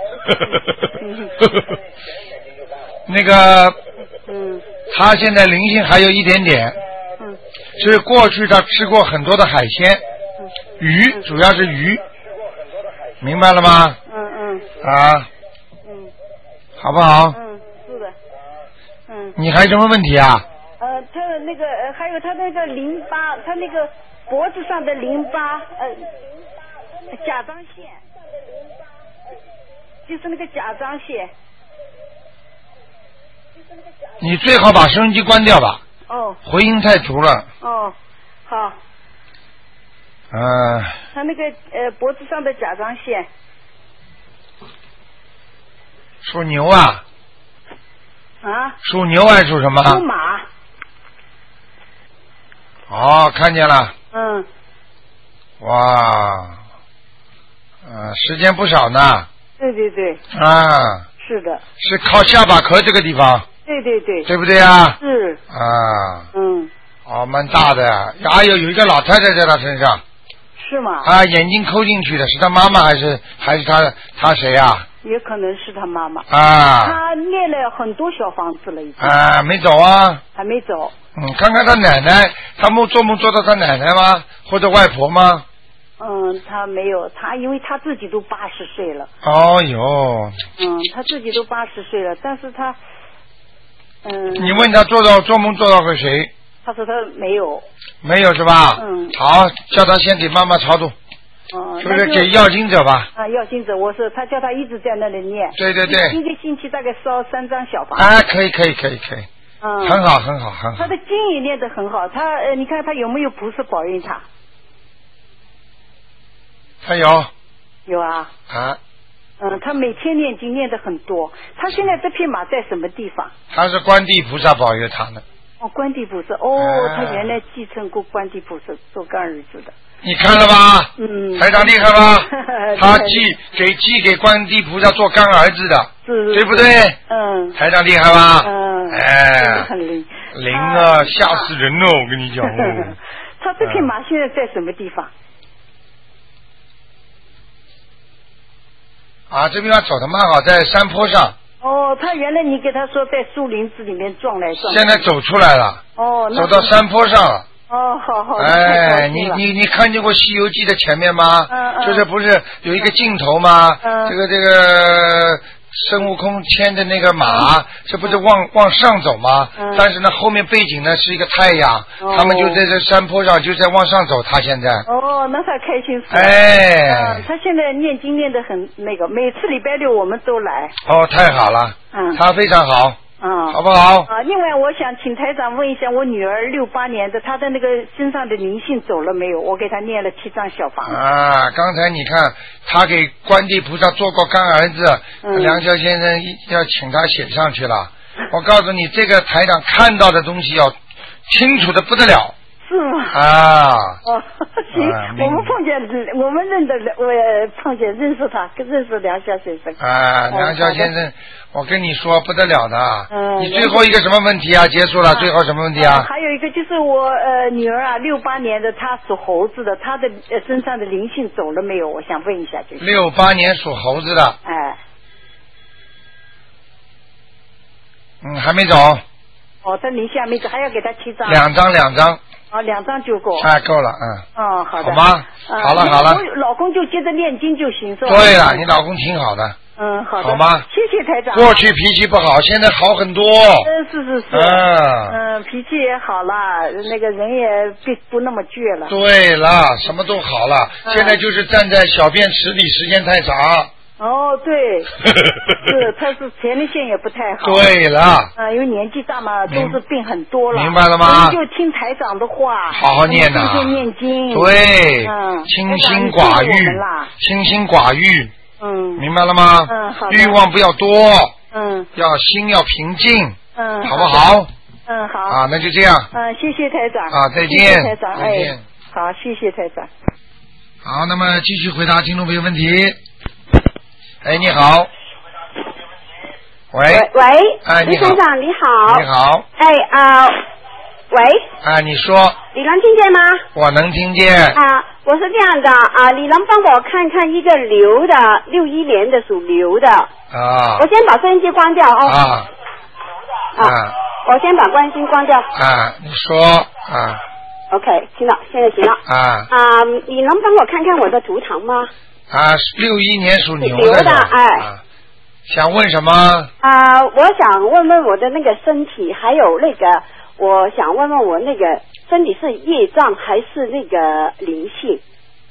那个， 嗯， 他现在灵性还有一点点， 嗯， 是过去他吃过很多的海鲜，嗯、鱼、嗯、主要是鱼，明白了吗？ 嗯嗯。 啊。 嗯。 好不好？ 嗯，是的。嗯。 你还有什么问题啊？ 呃，他的那个呃，还有他那个淋巴，他那个脖子上的淋巴，呃，甲状腺。就是那个甲状腺。 你最好把收音机关掉吧。 哦。 回音太足了。 哦，好。 嗯、呃。 他那个呃脖子上的甲状腺。 属牛啊。 啊。 属牛还是属什么？ 属马。 哦，看见了。 嗯。 哇，呃，时间不少呢。 对对对。 啊。 是的。 是靠下巴壳这个地方。 对对对。 对不对啊？ 是。 啊。 嗯。 哦，蛮大的，还有有一个老太太在他身上。 是吗？ 啊，眼睛抠进去的，是他妈妈还是还是他他谁啊？ 也可能是他妈妈。 啊。 他念了很多小房子了，已经。 啊，没走啊。 还没走。 嗯，看看他奶奶，他梦做梦做到他奶奶吗？或者外婆吗？ 嗯，他没有，他因为他自己都八十岁了。 哦哟。 嗯，他自己都八十岁了，但是他，嗯。 你问他做到做梦做到个谁？ 他说他没有。 没有是吧？ 嗯。 好，叫他先给妈妈超度。 嗯。 就是给要经者吧。 啊，要经者，我是他叫他一直在那里念。 对对对。 一个星期大概烧三张小房子。 啊，可以可以可以可以。 嗯。 很好很好很好。 他的经也念得很好，他呃，你看他有没有菩萨保佑他？ 他有。 有啊。 啊。 嗯，他每天念经念得很多。他现在这匹马在什么地方？ 他是观地菩萨保佑他的。 哦，观地菩萨，哦， 啊、 他原来继承过观地菩萨做干儿子的。 你看了吧？ 嗯。 台长厉害吧？他寄给寄给观地菩萨做干儿子的， 是对不对？ 嗯。 台长厉害吧？ 嗯。 哎。 很灵。 灵啊，吓死人了！我跟你讲哦。 他这匹马现在在什么地方？ 啊，这地方走的蛮好，在山坡上。 哦，他原来你给他说在树林子里面撞来撞去。 现在走出来了。 哦， 走到山坡上了。 哦，好好。 哎，你你你看见过《西游记》的前面吗？ 嗯嗯。 就是不是有一个镜头吗？ 嗯。 这个这个孙悟空牵着那个马，这不是往往上走吗？ 嗯。 但是呢，后面背景呢是一个太阳， 哦、 他们就在这山坡上，就在往上走。他现在。 哦，那他开心死了。 哎。 嗯，他现在念经念得很那个，每次礼拜六我们都来。 哦，太好了。 嗯。 他非常好。 嗯， 好不好？ 啊，另外我想请台长问一下，我女儿六八年的，她的那个身上的灵性走了没有？我给她念了七张小房子。 啊，刚才你看，他给观地菩萨做过干儿子，嗯、梁晓先生要请他写上去了。我告诉你，这个台长看到的东西要清楚的不得了。 是吗？ 啊。 哦，行，啊、我们碰见，我们认得，我碰见认识他，认识梁晓先生。 啊，梁晓先生，我跟你说不得了的。 嗯。 你最后一个什么问题啊？结束了，最后什么问题啊？ 还有一个就是我呃女儿啊，六八年的，她属猴子的，她的呃身上的灵性走了没有？我想问一下，就是。 六八年属猴子的。 哎。 嗯，还没走。 哦，这灵性还没走，还要给她七张。 两张，两张。 哦，两张就够。 哎，够了，嗯。 哦，好的。 好吗？ 嗯、 好了好了。 我老公就接着念经就行，是吧？ 对了，你老公挺好的。 嗯，好的。 好吗？ 谢谢台长。 过去脾气不好，现在好很多。 嗯，是是是。 嗯。 嗯，脾气也好了，那个人也不不那么倔了。 对了，什么都好了，嗯、现在就是站在小便池里时间太长。 哦，对，是，他是前列腺也不太好。 对了。啊、 嗯，因为年纪大嘛，都是病很多了。 明白了吗？ 就听台长的话， 好好念呐。 天天念经。 对。 嗯。 清心寡欲。清心寡欲。 嗯。 明白了吗？ 嗯，好的。 欲望不要多。 嗯。 要心要平静。 嗯。 好不好？ 嗯，好。 啊，那就这样。 嗯，谢谢台长。 啊，再见。 谢谢台长， 再见。 哎，好，谢谢台长。 好，那么继续回答听众朋友问题。哎，你好。喂。 喂。 哎，你好。 卢台长，你好。 你好。 哎啊、呃，喂。 啊，你说。 你能听见吗？ 我能听见。 啊，我是这样的啊，你能帮我看看一个牛的，六一年的属牛的。 啊。 我先把收音机关掉哦。 啊。 啊。啊我先把关心关掉。 啊，你说啊。 OK， 行了，现在行了。 啊。 啊，你能帮我看看我的图腾吗？ 啊，六一年属牛的。 牛的，哎、 啊。想问什么？ 啊，我想问问我的那个身体，还有那个，我想问问我那个身体是业障还是那个灵性？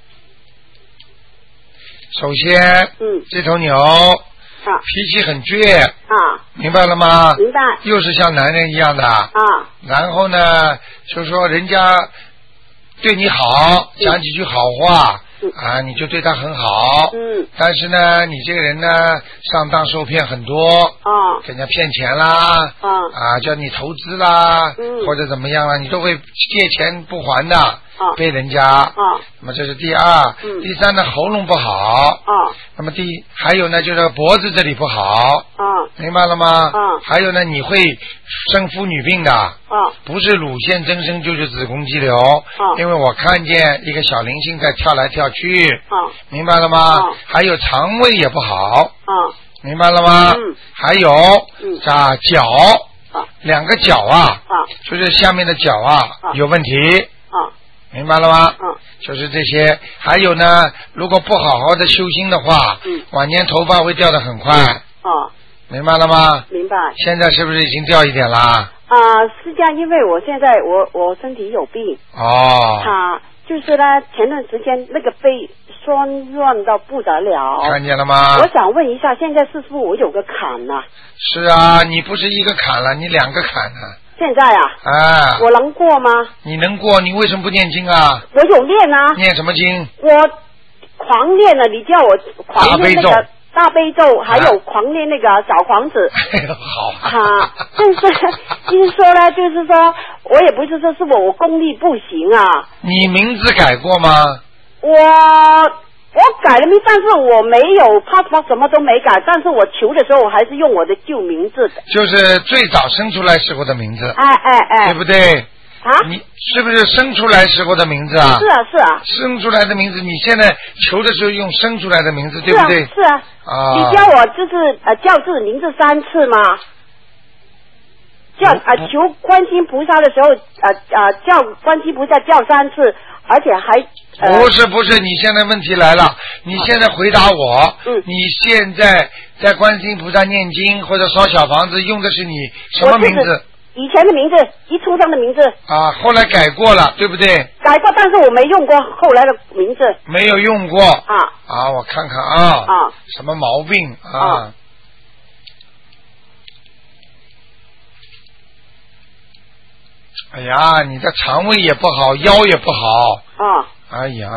首先， 嗯， 这头牛。 啊， 脾气很倔啊， 明白了吗？ 明白。 又是像男人一样的啊。然后呢，就说人家对你好，嗯、讲几句好话、嗯、啊，你就对他很好。嗯。但是呢，你这个人呢，上当受骗很多。啊。给人家骗钱啦。啊。啊，叫你投资啦。嗯。或者怎么样啦，你都会借钱不还的。啊。被人家。啊。那么这是第二。嗯。第三呢，喉咙不好。啊。那么第还有呢，就是脖子这里不好。啊。明白了吗？啊。还有呢，你会生妇女病的。啊。不是乳腺增生就是子宫肌瘤。啊。因为我看见一个小灵性在跳来跳去。啊。明白了吗？啊。还有肠胃也不好。啊。明白了吗？嗯。还有。嗯。啊，脚。啊。两个脚啊。啊。就是下面的脚啊。啊。有问题。啊。明白了吗？嗯，就是这些。还有呢，如果不好好的修心的话，嗯，晚年头发会掉得很快。哦，明白了吗？ 明白。 现在是不是已经掉一点啦？ 啊、呃，是这样，因为我现在我我身体有病。 哦。 他就是呢，前段时间那个背酸软到不得了。 看见了吗？ 我想问一下，现在是不是我有个坎呢、啊？ 是啊，你不是一个坎了，你两个坎呢。 现在啊， 啊， 我能过吗？ 你能过，你为什么不念经啊？ 我有念啊。 念什么经？ 我狂念了，你叫我狂念那个大悲咒，还有狂念那个小房子。 好啊。就是就是说呢，就是说我也不是说是我我功力不行啊。 你名字改过吗？ 我。我改了名，但是我没有 passport 什么都没改，但是我求的时候我还是用我的旧名字的， 就是最早生出来时候的名字。 哎哎哎， 对不对？ 啊？ 你是不是生出来时候的名字啊？ 是啊是啊。 生出来的名字，你现在求的时候用生出来的名字，对不对？ 是啊。是啊。啊。你叫我就是呃叫自己名字三次吗？叫啊、呃、求观世音菩萨的时候，呃呃叫观世音菩萨叫三次。而且还、呃、 不是不是，你现在问题来了，你现在回答我，嗯，你现在在观世音菩萨念经或者烧小房子用的是你什么名字？ 以前的名字，一出生的名字。 啊，后来改过了，对不对？ 改过，但是我没用过后来的名字。 没有用过。啊啊，我看看啊。啊。什么毛病啊？啊哎呀，你的肠胃也不好，腰也不好。啊。哎呀。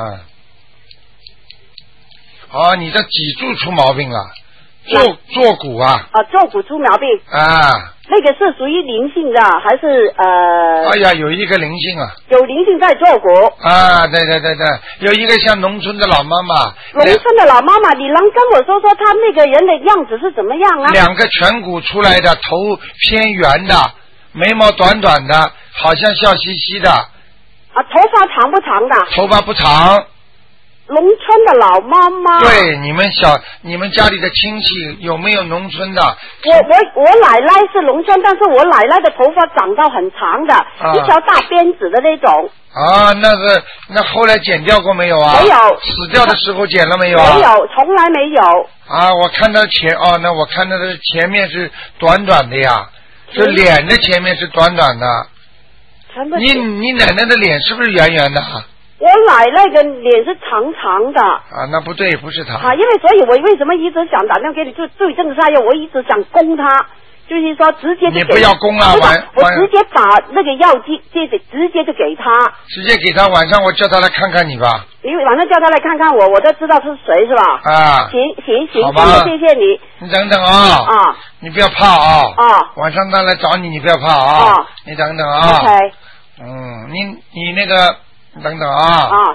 啊，你的脊柱出毛病了，坐坐骨啊。 啊，坐骨出毛病。 啊。 那个是属于灵性的，还是呃？ 哎呀，有一个灵性啊。 有灵性在坐骨。 啊，对对对对，有一个像农村的老妈妈。 农村的老妈妈，你能跟我说说她那个人的样子是怎么样啊？ 两个颧骨出来的，头偏圆的，眉毛短短的，好像笑嘻嘻的。 啊，头发长不长的？ 头发不长。 农村的老妈妈。 对，你们小你们家里的亲戚有没有农村的？ 我我我奶奶是农村，但是我奶奶的头发长到很长的，啊、一条大辫子的那种。 啊，那是那后来剪掉过没有啊？ 没有。 死掉的时候剪了没有啊？ 没有，从来没有。 啊，我看到前哦，那我看到的前面是短短的呀，就脸的前面是短短的。你你奶奶的脸是不是圆圆的？ 我奶奶的脸是长长的。 啊，那不对，不是她。 啊，因为所以我为什么一直想打电话给你，就对症下药，我一直想攻他，就是说直接就给。 你不要攻啊！晚我直接把那个药剂接着直接就给他。 直接给他，晚上我叫他来看看你吧。 你晚上叫他来看看我，我就知道是谁是吧？ 啊。 行行行， 好吧， 谢谢你。 你等等啊。 啊。 你不要怕啊。 啊。 晚上他来找你，你不要怕啊。 啊。 你等等啊。 OK。 嗯，你你那个等等啊。 啊。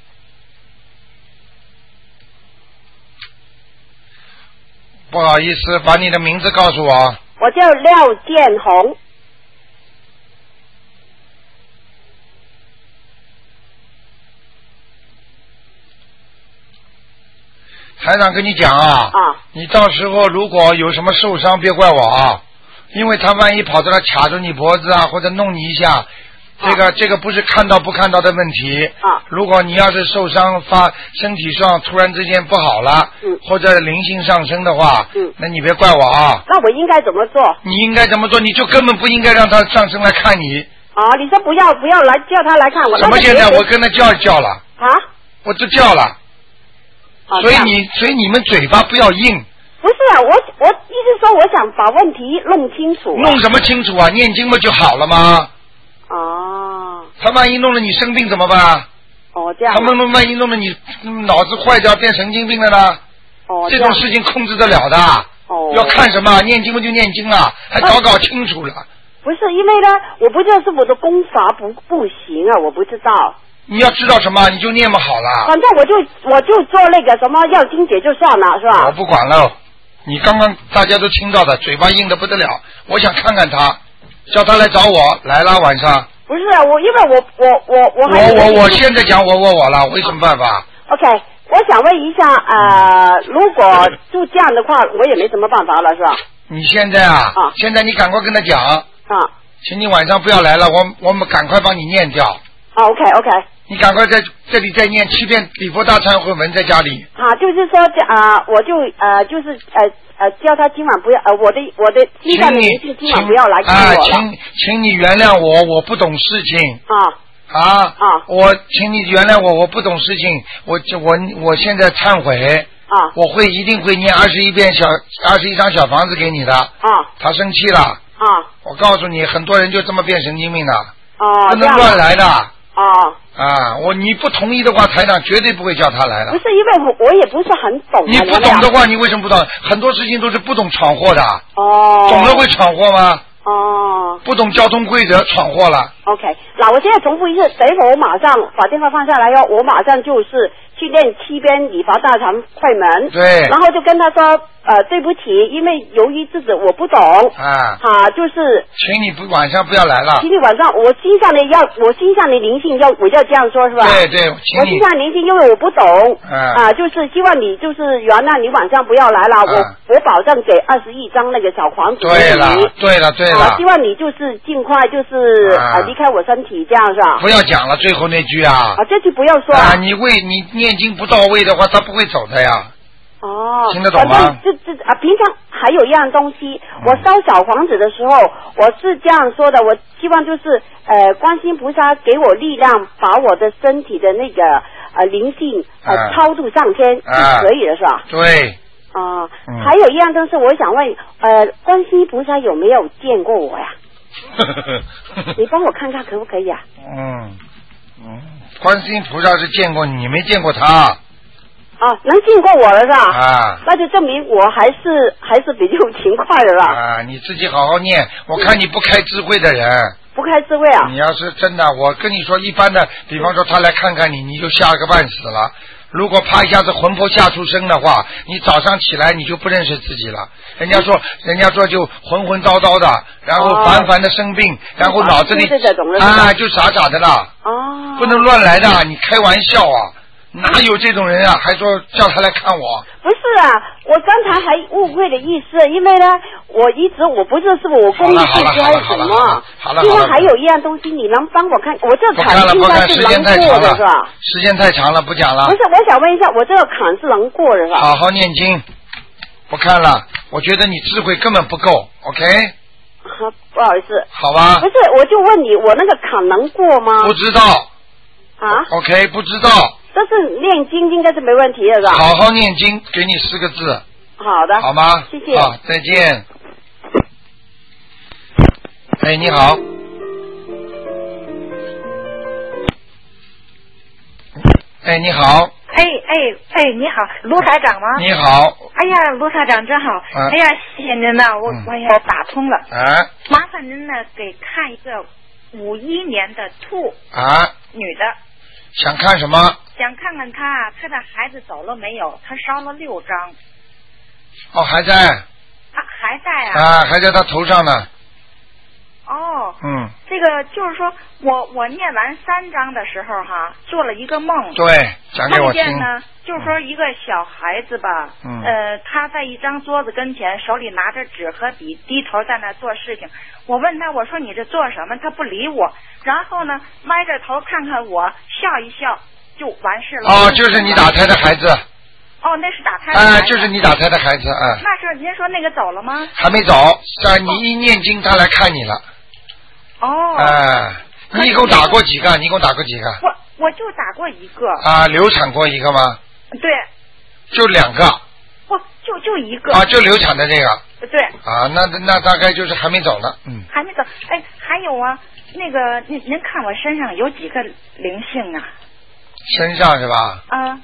不好意思，把你的名字告诉我。 我叫廖建红。 台长跟你讲啊， 啊， 你到时候如果有什么受伤，别怪我啊，因为他万一跑到来卡住你脖子啊，或者弄你一下，这个、啊、这个不是看到不看到的问题啊。 如果你要是受伤发身体上突然之间不好了， 嗯， 或者灵性上升的话， 嗯， 那你别怪我啊。 那我应该怎么做？ 你应该怎么做？你就根本不应该让他上升来看你。 啊，你说不要不要来叫他来看我。 什么现在我跟他叫叫了。 啊？ 我都叫了。所以你，所以你们嘴巴不要硬。 不是啊，我我意思说，我想把问题弄清楚、啊。 弄什么清楚啊？念经不就好了吗？ 哦。 他万一弄了你生病怎么办？ 哦，这样、啊。 他们万一弄了你脑子坏掉变神经病了呢？ 哦。 这种事情控制得了的。 哦。 要看什么？念经不就念经啊？还搞搞清楚了。 不是，因为呢，我不知道是我的功法不不行啊，我不知道。 你要知道什么，你就念不好了。 反正我就我就做那个什么要经解就算了，是吧？ 我不管了，你刚刚大家都听到的，嘴巴硬的不得了。我想看看他，叫他来找我来了晚上。 不是啊，我因为我我我我还我我我现在讲我我我了，我有什么办法 ？OK， 我想问一下，呃，如果就这样的话，我也没什么办法了，是吧？ 你现在啊， 啊现在你赶快跟他讲啊，请你晚上不要来了，我我们赶快帮你念掉。 啊 ，OK OK。 你赶快在这里再念七遍礼佛大忏悔文在家里。 啊，就是说啊、呃，我就呃，就是呃呃，叫他今晚不要呃，我的我的心脏的灵性今晚不要来看我了。 啊，请请你原谅我，我不懂事情。 啊啊啊！ 我请你原谅我，我不懂事情，我我我现在忏悔。 啊！ 我会一定会念二十一遍小二十一张小房子给你的。 啊！ 他生气了。 啊！ 我告诉你，很多人就这么变神经病的。 哦、啊。 不能乱来的。 哦。 啊，我你不同意的话，台长绝对不会叫他来了。 不是因为我我也不是很懂。 你不懂的话，你为什么不懂？很多事情都是不懂闯祸的。 哦。 懂了会闯祸吗？ 哦。 不懂交通规则，闯祸了。 OK， 那我现在重复一次，等会我马上把电话放下来哟，我马上就是去念七遍礼佛大忏悔文。 对。 然后就跟他说，呃，对不起，因为由于自己我不懂。 啊。 啊，就是。 请你不晚上不要来了。 请你晚上，我心上的要，我心上的灵性要，我要这样说是吧？ 对对，请你。我心上灵性，因为我不懂。 啊。 啊，就是希望你就是原谅你晚上不要来了，啊、我我保证给二十一张那个小黄纸。 对了，对了，对了。 啊，希望你就是尽快就是啊离开我身体，这样是吧？ 不要讲了，最后那句啊。 啊，这句不要说啊。啊，你为你念经不到位的话，他不会走的呀。 哦。 听得懂吗？ 这这啊，平常还有一样东西，我烧小房子的时候，我是这样说的，我希望就是呃，观世音菩萨给我力量，把我的身体的那个呃灵性呃、啊、超度上天就可以了，是吧？ 对。 啊、嗯，还有一样东西，我想问，呃，观世音菩萨有没有见过我呀？你帮我看看可不可以啊？ 嗯嗯，观世音菩萨是见过你，你没见过他。 啊，能见过我了是吧？ 啊， 那就证明我还是还是比较勤快的吧？ 啊，你自己好好念，我看你不开智慧的人。 不开智慧啊！ 你要是真的，我跟你说，一般的，比方说他来看看你，你就吓个半死了。如果啪一下子魂魄吓出声的话，你早上起来你就不认识自己了。人家说，人家说就浑浑叨叨的，然后烦烦的生病，哦、然后脑子里啊就傻傻的了。 哦。 不能乱来的，你开玩笑啊！哪有这种人啊？还说叫他来看我？ 不是啊，我刚才还误会的意思，因为呢，我一直我不知道是我功力不足还是什么。 好了， 另外还有一样东西，你能帮我看？我这个坎应该是能过的是吧？ 时间太长了，不讲了。 不是，我想问一下，我这个坎是能过的是吧？ 好好念经，不看了。我觉得你智慧根本不够 ，OK？ 啊，不好意思。 好吧。 不是，我就问你，我那个坎能过吗？ 不知道。 啊 ？OK， 不知道。 但是念经应该是没问题的，是吧？ 好好念经，给你四个字。 好的。 好吗？ 谢谢。 好，再见。哎，你好。 哎，你好。 哎哎哎，你好，卢台长吗？ 你好。 哎呀，卢台长真好。 啊、 哎呀，谢谢您呐，我、嗯、我也打通了。 啊。 麻烦您呢，给看一个五一年的兔。 啊。 女的。 想看什么？ 想看看她，她的孩子走了没有？她烧了六张。 哦，还在。 啊，还在啊。 啊，还在她头上呢。 哦， 嗯， 这个就是说我我念完三章的时候哈，做了一个梦， 对，讲给我听。 梦见呢，就是说一个小孩子吧， 嗯， 呃，他在一张桌子跟前，手里拿着纸和笔，低头在那做事情。我问他，我说你这做什么？他不理我，然后呢，歪着头看看我，笑一笑就完事了。 哦，就是你打胎的孩子。 哦，那是打胎的孩子。 哎，就是你打胎的孩子啊。 那是您说那个走了吗？ 还没走，但你一念经，他来看你了。 哦， 哎，你一共打过几个？你一共打过几个？ 我我就打过一个。 啊，流产过一个吗？ 对。 就两个。 不，就就一个。 啊，就流产的这个。 对。 啊，那那大概就是还没走呢，嗯。 还没走，哎，还有啊，那个您您看我身上有几个灵性啊？ 身上是吧？ 啊。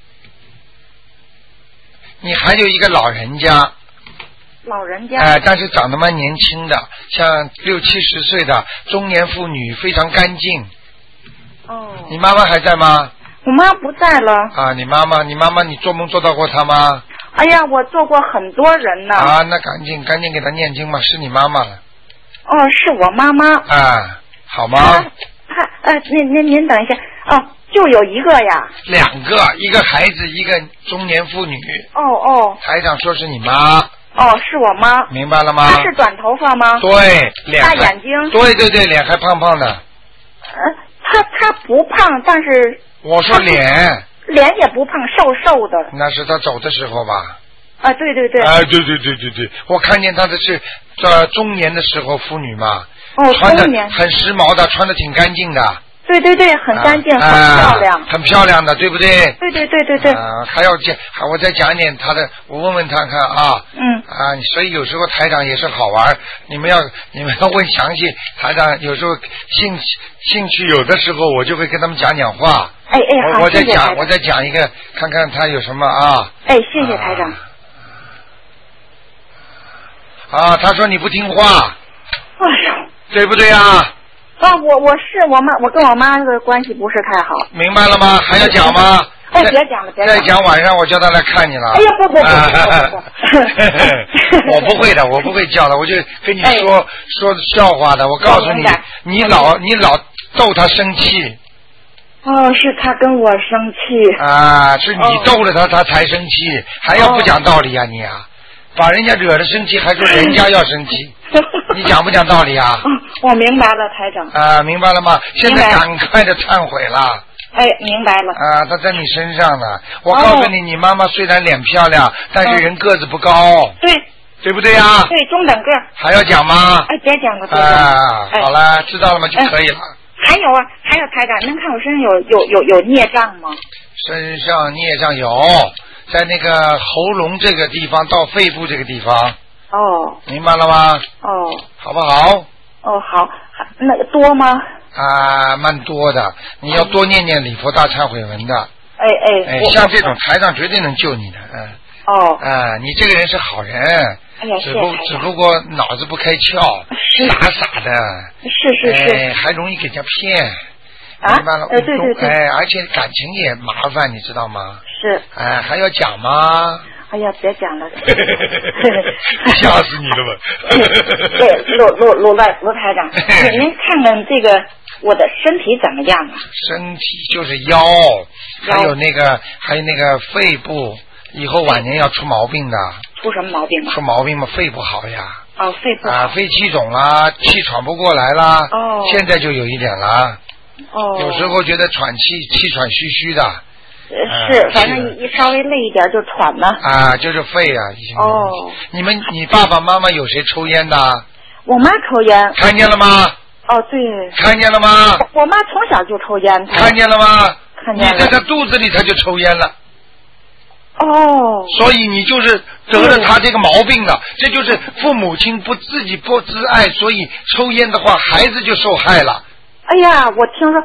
你还有一个老人家。 老人家， 哎、呃，但是长得蛮年轻的，像六七十岁的中年妇女，非常干净。 哦。 你妈妈还在吗？ 我妈不在了。 啊，你妈妈，你妈妈，你做梦做到过她吗？ 哎呀，我做过很多人呢。 啊，那赶紧赶紧给她念经吧，是你妈妈了。 哦，是我妈妈。 啊，好吗？ 她呃，您您您等一下，哦，就有一个呀。 两个，一个孩子，一个中年妇女。 哦哦。 台长说是你妈。 哦，是我妈。 明白了吗？ 她是短头发吗？ 对，脸大眼睛。 对对对，脸还胖胖的。 呃，她她不胖，但是。 我说脸。 脸也不胖，瘦瘦的。 那是她走的时候吧？ 啊，对对对。 啊，对对对对对，我看见她的是呃中年的时候妇女嘛。 哦， 穿的中年。 很时髦的，穿的挺干净的。 对对对，很干净， 啊、 很漂亮、 啊，很漂亮的，对不对？ 对对对对对。 啊，还要讲，我再讲一点他的，我问问他看啊。 嗯。 啊，所以有时候台长也是好玩，你们要你们要问详细，台长有时候兴兴趣有的时候我就会跟他们讲讲话。 哎哎， 好，我再讲，我再讲一个，看看他有什么啊。 哎，谢谢台长。 啊，他说你不听话。 哎呀。 对不对啊？ 啊，我我是我妈，我跟我妈的关系不是太好。 明白了吗？还要讲吗？ 哎，别讲了，别讲了。 再讲晚上我叫他来看你了。 哎呀，不不不不不，我不会的，我不会叫的，我就跟你说、哎、说笑话的。我告诉你，你老你老逗他生气。 哦，是他跟我生气。 啊，是你逗了他，哦、他才生气，还要不讲道理啊你啊！把人家惹得生气，还说人家要生气，你讲不讲道理啊？ 我明白了，台长。 啊，明白了吗？现在赶快的忏悔了。 哎，明白了。 啊，他在你身上呢。我告诉你，哦、你妈妈虽然脸漂亮，但是人个子不高。 对。 对不对呀？ 对，中等个。 还要讲吗？ 哎，别讲了，别讲了。 啊，好了，知道了吗？就可以了。 还有啊，还有台长，您看我身上有有有有孽障吗？ 身上孽障有。在那个喉咙这个地方到肺部这个地方。 哦。 明白了吗？ 哦。 好不好？ 哦，好，那个多吗？ 啊，蛮多的，你要多念念礼佛大忏悔文的。 哎哎。 哎，像这种台上绝对能救你的，嗯。 哦。 啊，你这个人是好人。 哎呀， 只不只不过脑子不开窍，傻傻的。 是是是。 哎，还容易给人家骗。 啊， 明白了， 呃，对对对， 哎，而且感情也麻烦，你知道吗？ 是。 哎，还要讲吗？ 哎呀，别讲了。 吓死你了吧！ 对，陆陆陆外陆台长，您看看这个我的身体怎么样啊？ 身体就是腰，还有那个还有那个肺部，以后晚年要出毛病的。 出什么毛病啊？ 出毛病嘛，肺不好呀。 哦，肺不好。 啊，肺气肿啦，气喘不过来啦。 哦。 现在就有一点了。 哦， 有时候觉得喘气，气喘吁吁的。 呃、是，反正一稍微累一点就喘了。 啊，就是肺啊，已经。 哦。 你们，你爸爸妈妈有谁抽烟的？ 我妈抽烟。 看见了吗？ 哦，对。 看见了吗？ 我妈从小就抽烟。 看见了吗？ 看见了。 你在她肚子里，她就抽烟了。 哦。 所以你就是得了她这个毛病了，这就是父母亲不自己不自爱，所以抽烟的话，孩子就受害了。 哎呀，我听说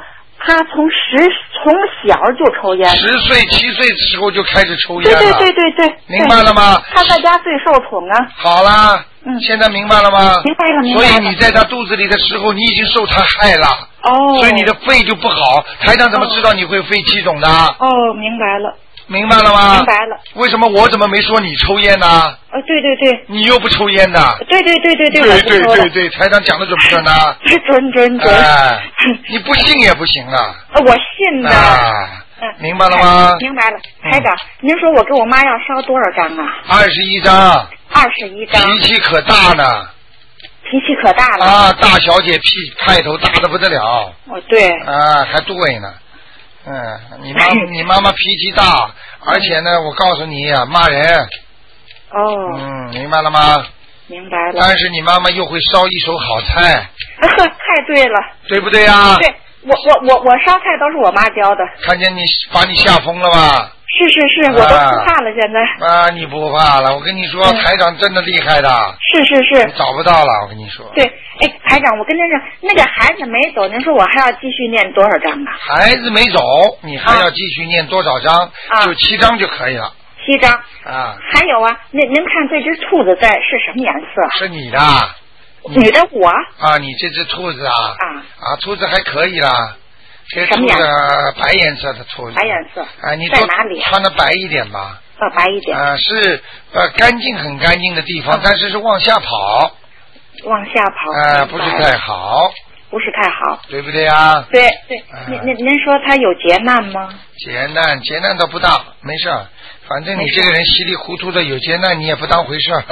他从十从小就抽烟， 十岁七岁的时候就开始抽烟了。 对对对对对， 明白了吗？ 他在家最受宠啊。 好啦，嗯，现在明白了吗？ 明白了，明白了。 所以你在他肚子里的时候，你已经受他害了。 哦。 所以你的肺就不好，台长怎么知道你会肺气肿的？ 哦，明白了。 明白了吗？ 明白了。 为什么我怎么没说你抽烟呢？ 呃，对对对。 你又不抽烟的。 对对对对对， 对对对对，台长讲的准不准呢？ 准准准。 哎，你不信也不行啊。 我信的。 啊，明白了吗？ 明白了，台长，您说我给我妈要烧多少张啊？ 二十一张。 二十一张。 脾气可大呢。 脾气可大了。 啊，大小姐屁派头大的不得了。 哦，对。 啊，还对呢。嗯，你妈你妈妈脾气大，而且呢，我告诉你呀、啊，骂人。 哦。 嗯，明白了吗？ 明白了。 但是你妈妈又会烧一手好菜。 太对了。 对不对呀？ 对，我我我我烧菜都是我妈教的。 看见你把你吓疯了吧？ 是是是，我都不怕了，现在。 啊，你不怕了？我跟你说，嗯、台长真的厉害的。 是是是。 你找不到了，我跟你说。 对，哎，台长，我跟您说，那个孩子没走，您说我还要继续念多少章啊？ 孩子没走，你还要继续念多少章？啊、就七章就可以了。 七章。 啊。 还有啊，那您看这只兔子在是什么颜色？ 是你的。 你的我。 啊，你这只兔子啊。 啊。 啊，兔子还可以啦。这兔子白颜色的兔子， 白颜色。 啊，你在哪里？ 穿的白一点吧。 呃，白一点。 啊，是呃干净很干净的地方，但是是往下跑。 往下跑。 啊，不是太好。 不是太好。 对不对啊？ 对对。您您您说他有劫难吗？ 劫难劫难倒不大，没事儿。反正你这个人稀里糊涂的有劫难，你也不当回事儿。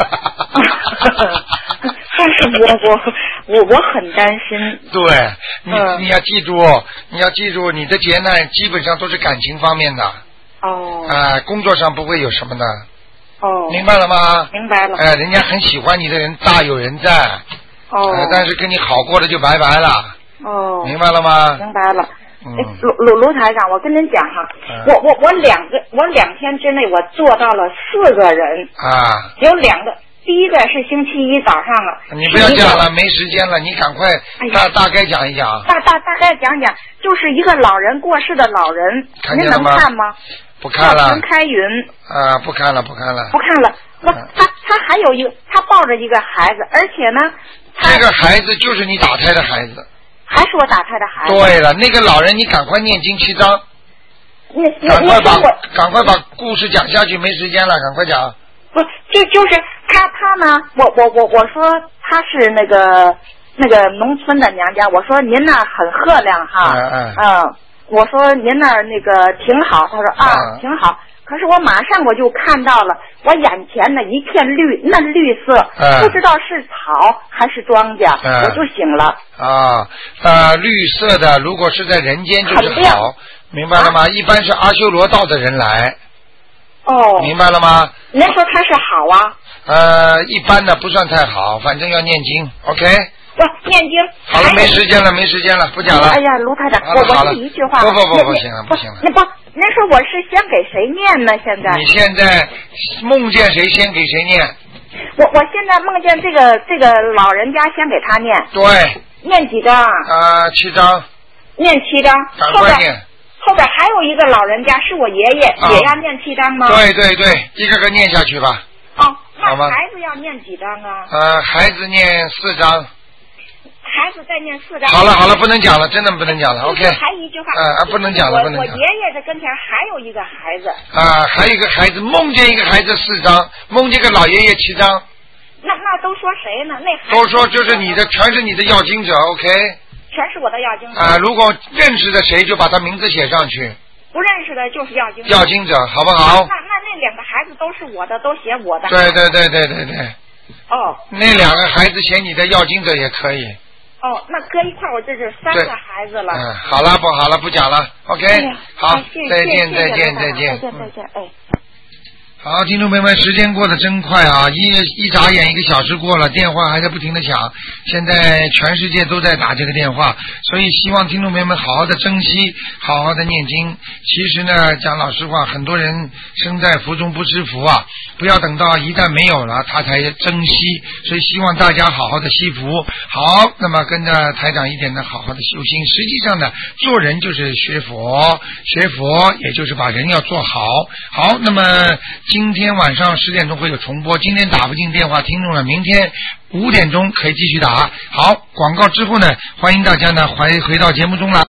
但是我我我我很担心。 对，你、嗯、你要记住，你要记住，你的劫难基本上都是感情方面的。 哦。 啊、呃，工作上不会有什么的。 哦。 明白了吗？ 明白了。 哎、呃，人家很喜欢你的人大有人在。 哦。 呃、但是跟你好过的就拜拜了。 哦。 明白了吗？ 明白了。 嗯。 卢卢卢台长，我跟您讲哈，嗯、我我我两个我两天之内我做到了四个人。 啊。 有两个。第一个是星期一早上了。 你不要讲了，没时间了，你赶快大、哎、大概讲一讲。 大大大概讲讲，就是一个老人过世的老人，您能看吗？ 不看了。 陈开云。 啊，不看了，不看了。 不看了。我、嗯、他他还有一个，他抱着一个孩子，而且呢， 这个孩子就是你打胎的孩子。 还是我打胎的孩子。 对了，那个老人你赶快念经七章。 你你赶快把赶快把故事讲下去，没时间了，赶快讲。 不，就就是他他呢，我我我我说他是那个那个农村的娘家，我说您那儿很赫亮哈， 嗯嗯， 嗯，我说您那儿那个挺好，他说啊、嗯、挺好，可是我马上我就看到了我眼前的一片绿嫩绿色， 嗯、 不知道是草还是庄稼， 嗯、 我就醒了。 啊呃，绿色的如果是在人间就是好，明白了吗？啊、一般是阿修罗道的人来。 哦， 明白了吗？ 您说他是好啊？ 呃，一般的不算太好，反正要念经 ，OK？ 不，念经。 好了，没时间了，没时间了，不讲了。 哎呀，卢台长，我我第一句话。 不不不，不行了，不行了。 那不，您说我是先给谁念呢？现在？ 你现在梦见谁，先给谁念？ 我我现在梦见这个这个老人家，先给他念。 对。 念几张？ 啊、呃，七张。 念七张。 赶快念。 后边还有一个老人家是我爷爷，啊、也要念七章吗？ 对对对，一个个念下去吧。 哦，那孩子要念几章啊？ 呃，孩子念四章。 孩子再念四章。 好了好了，不能讲了，真的不能讲了。OK。 还一句话。 啊、呃、不能讲了，不能讲。 我爷爷的跟前还有一个孩子。 啊、呃，还有一个孩子，梦见一个孩子四章，梦见个老爷爷七章。 那那都说谁呢？那孩子都说就是你的，全是你的要经者 ，OK。 全是我的要经者啊、呃！如果认识的谁，就把他名字写上去。 不认识的就是要经者。 要经者，好不好？ 那那那两个孩子都是我的，都写我的。 对对对对对对。 哦。 那两个孩子写你的要经者也可以。 哦，那搁一块儿，我这是三个孩子了。 嗯，好了，不好了，不讲了 ，OK，、哎、好， 再见， 再见，再见，再见， 再见，再见，哎。 好，听众朋友们，时间过得真快啊！一一眨眼一个小时过了，电话还在不停的响。现在全世界都在打这个电话，所以希望听众朋友们好好的珍惜，好好的念经。其实呢，讲老实话，很多人身在福中不知福啊，不要等到一旦没有了，他才珍惜。所以希望大家好好的惜福。好，那么跟着台长一点的好好的修心。实际上呢，做人就是学佛，学佛也就是把人要做好。好，那么今天晚上十点钟会有重播，今天打不进电话听众了，明天五点钟可以继续打。好，广告之后呢，欢迎大家呢回回到节目中来。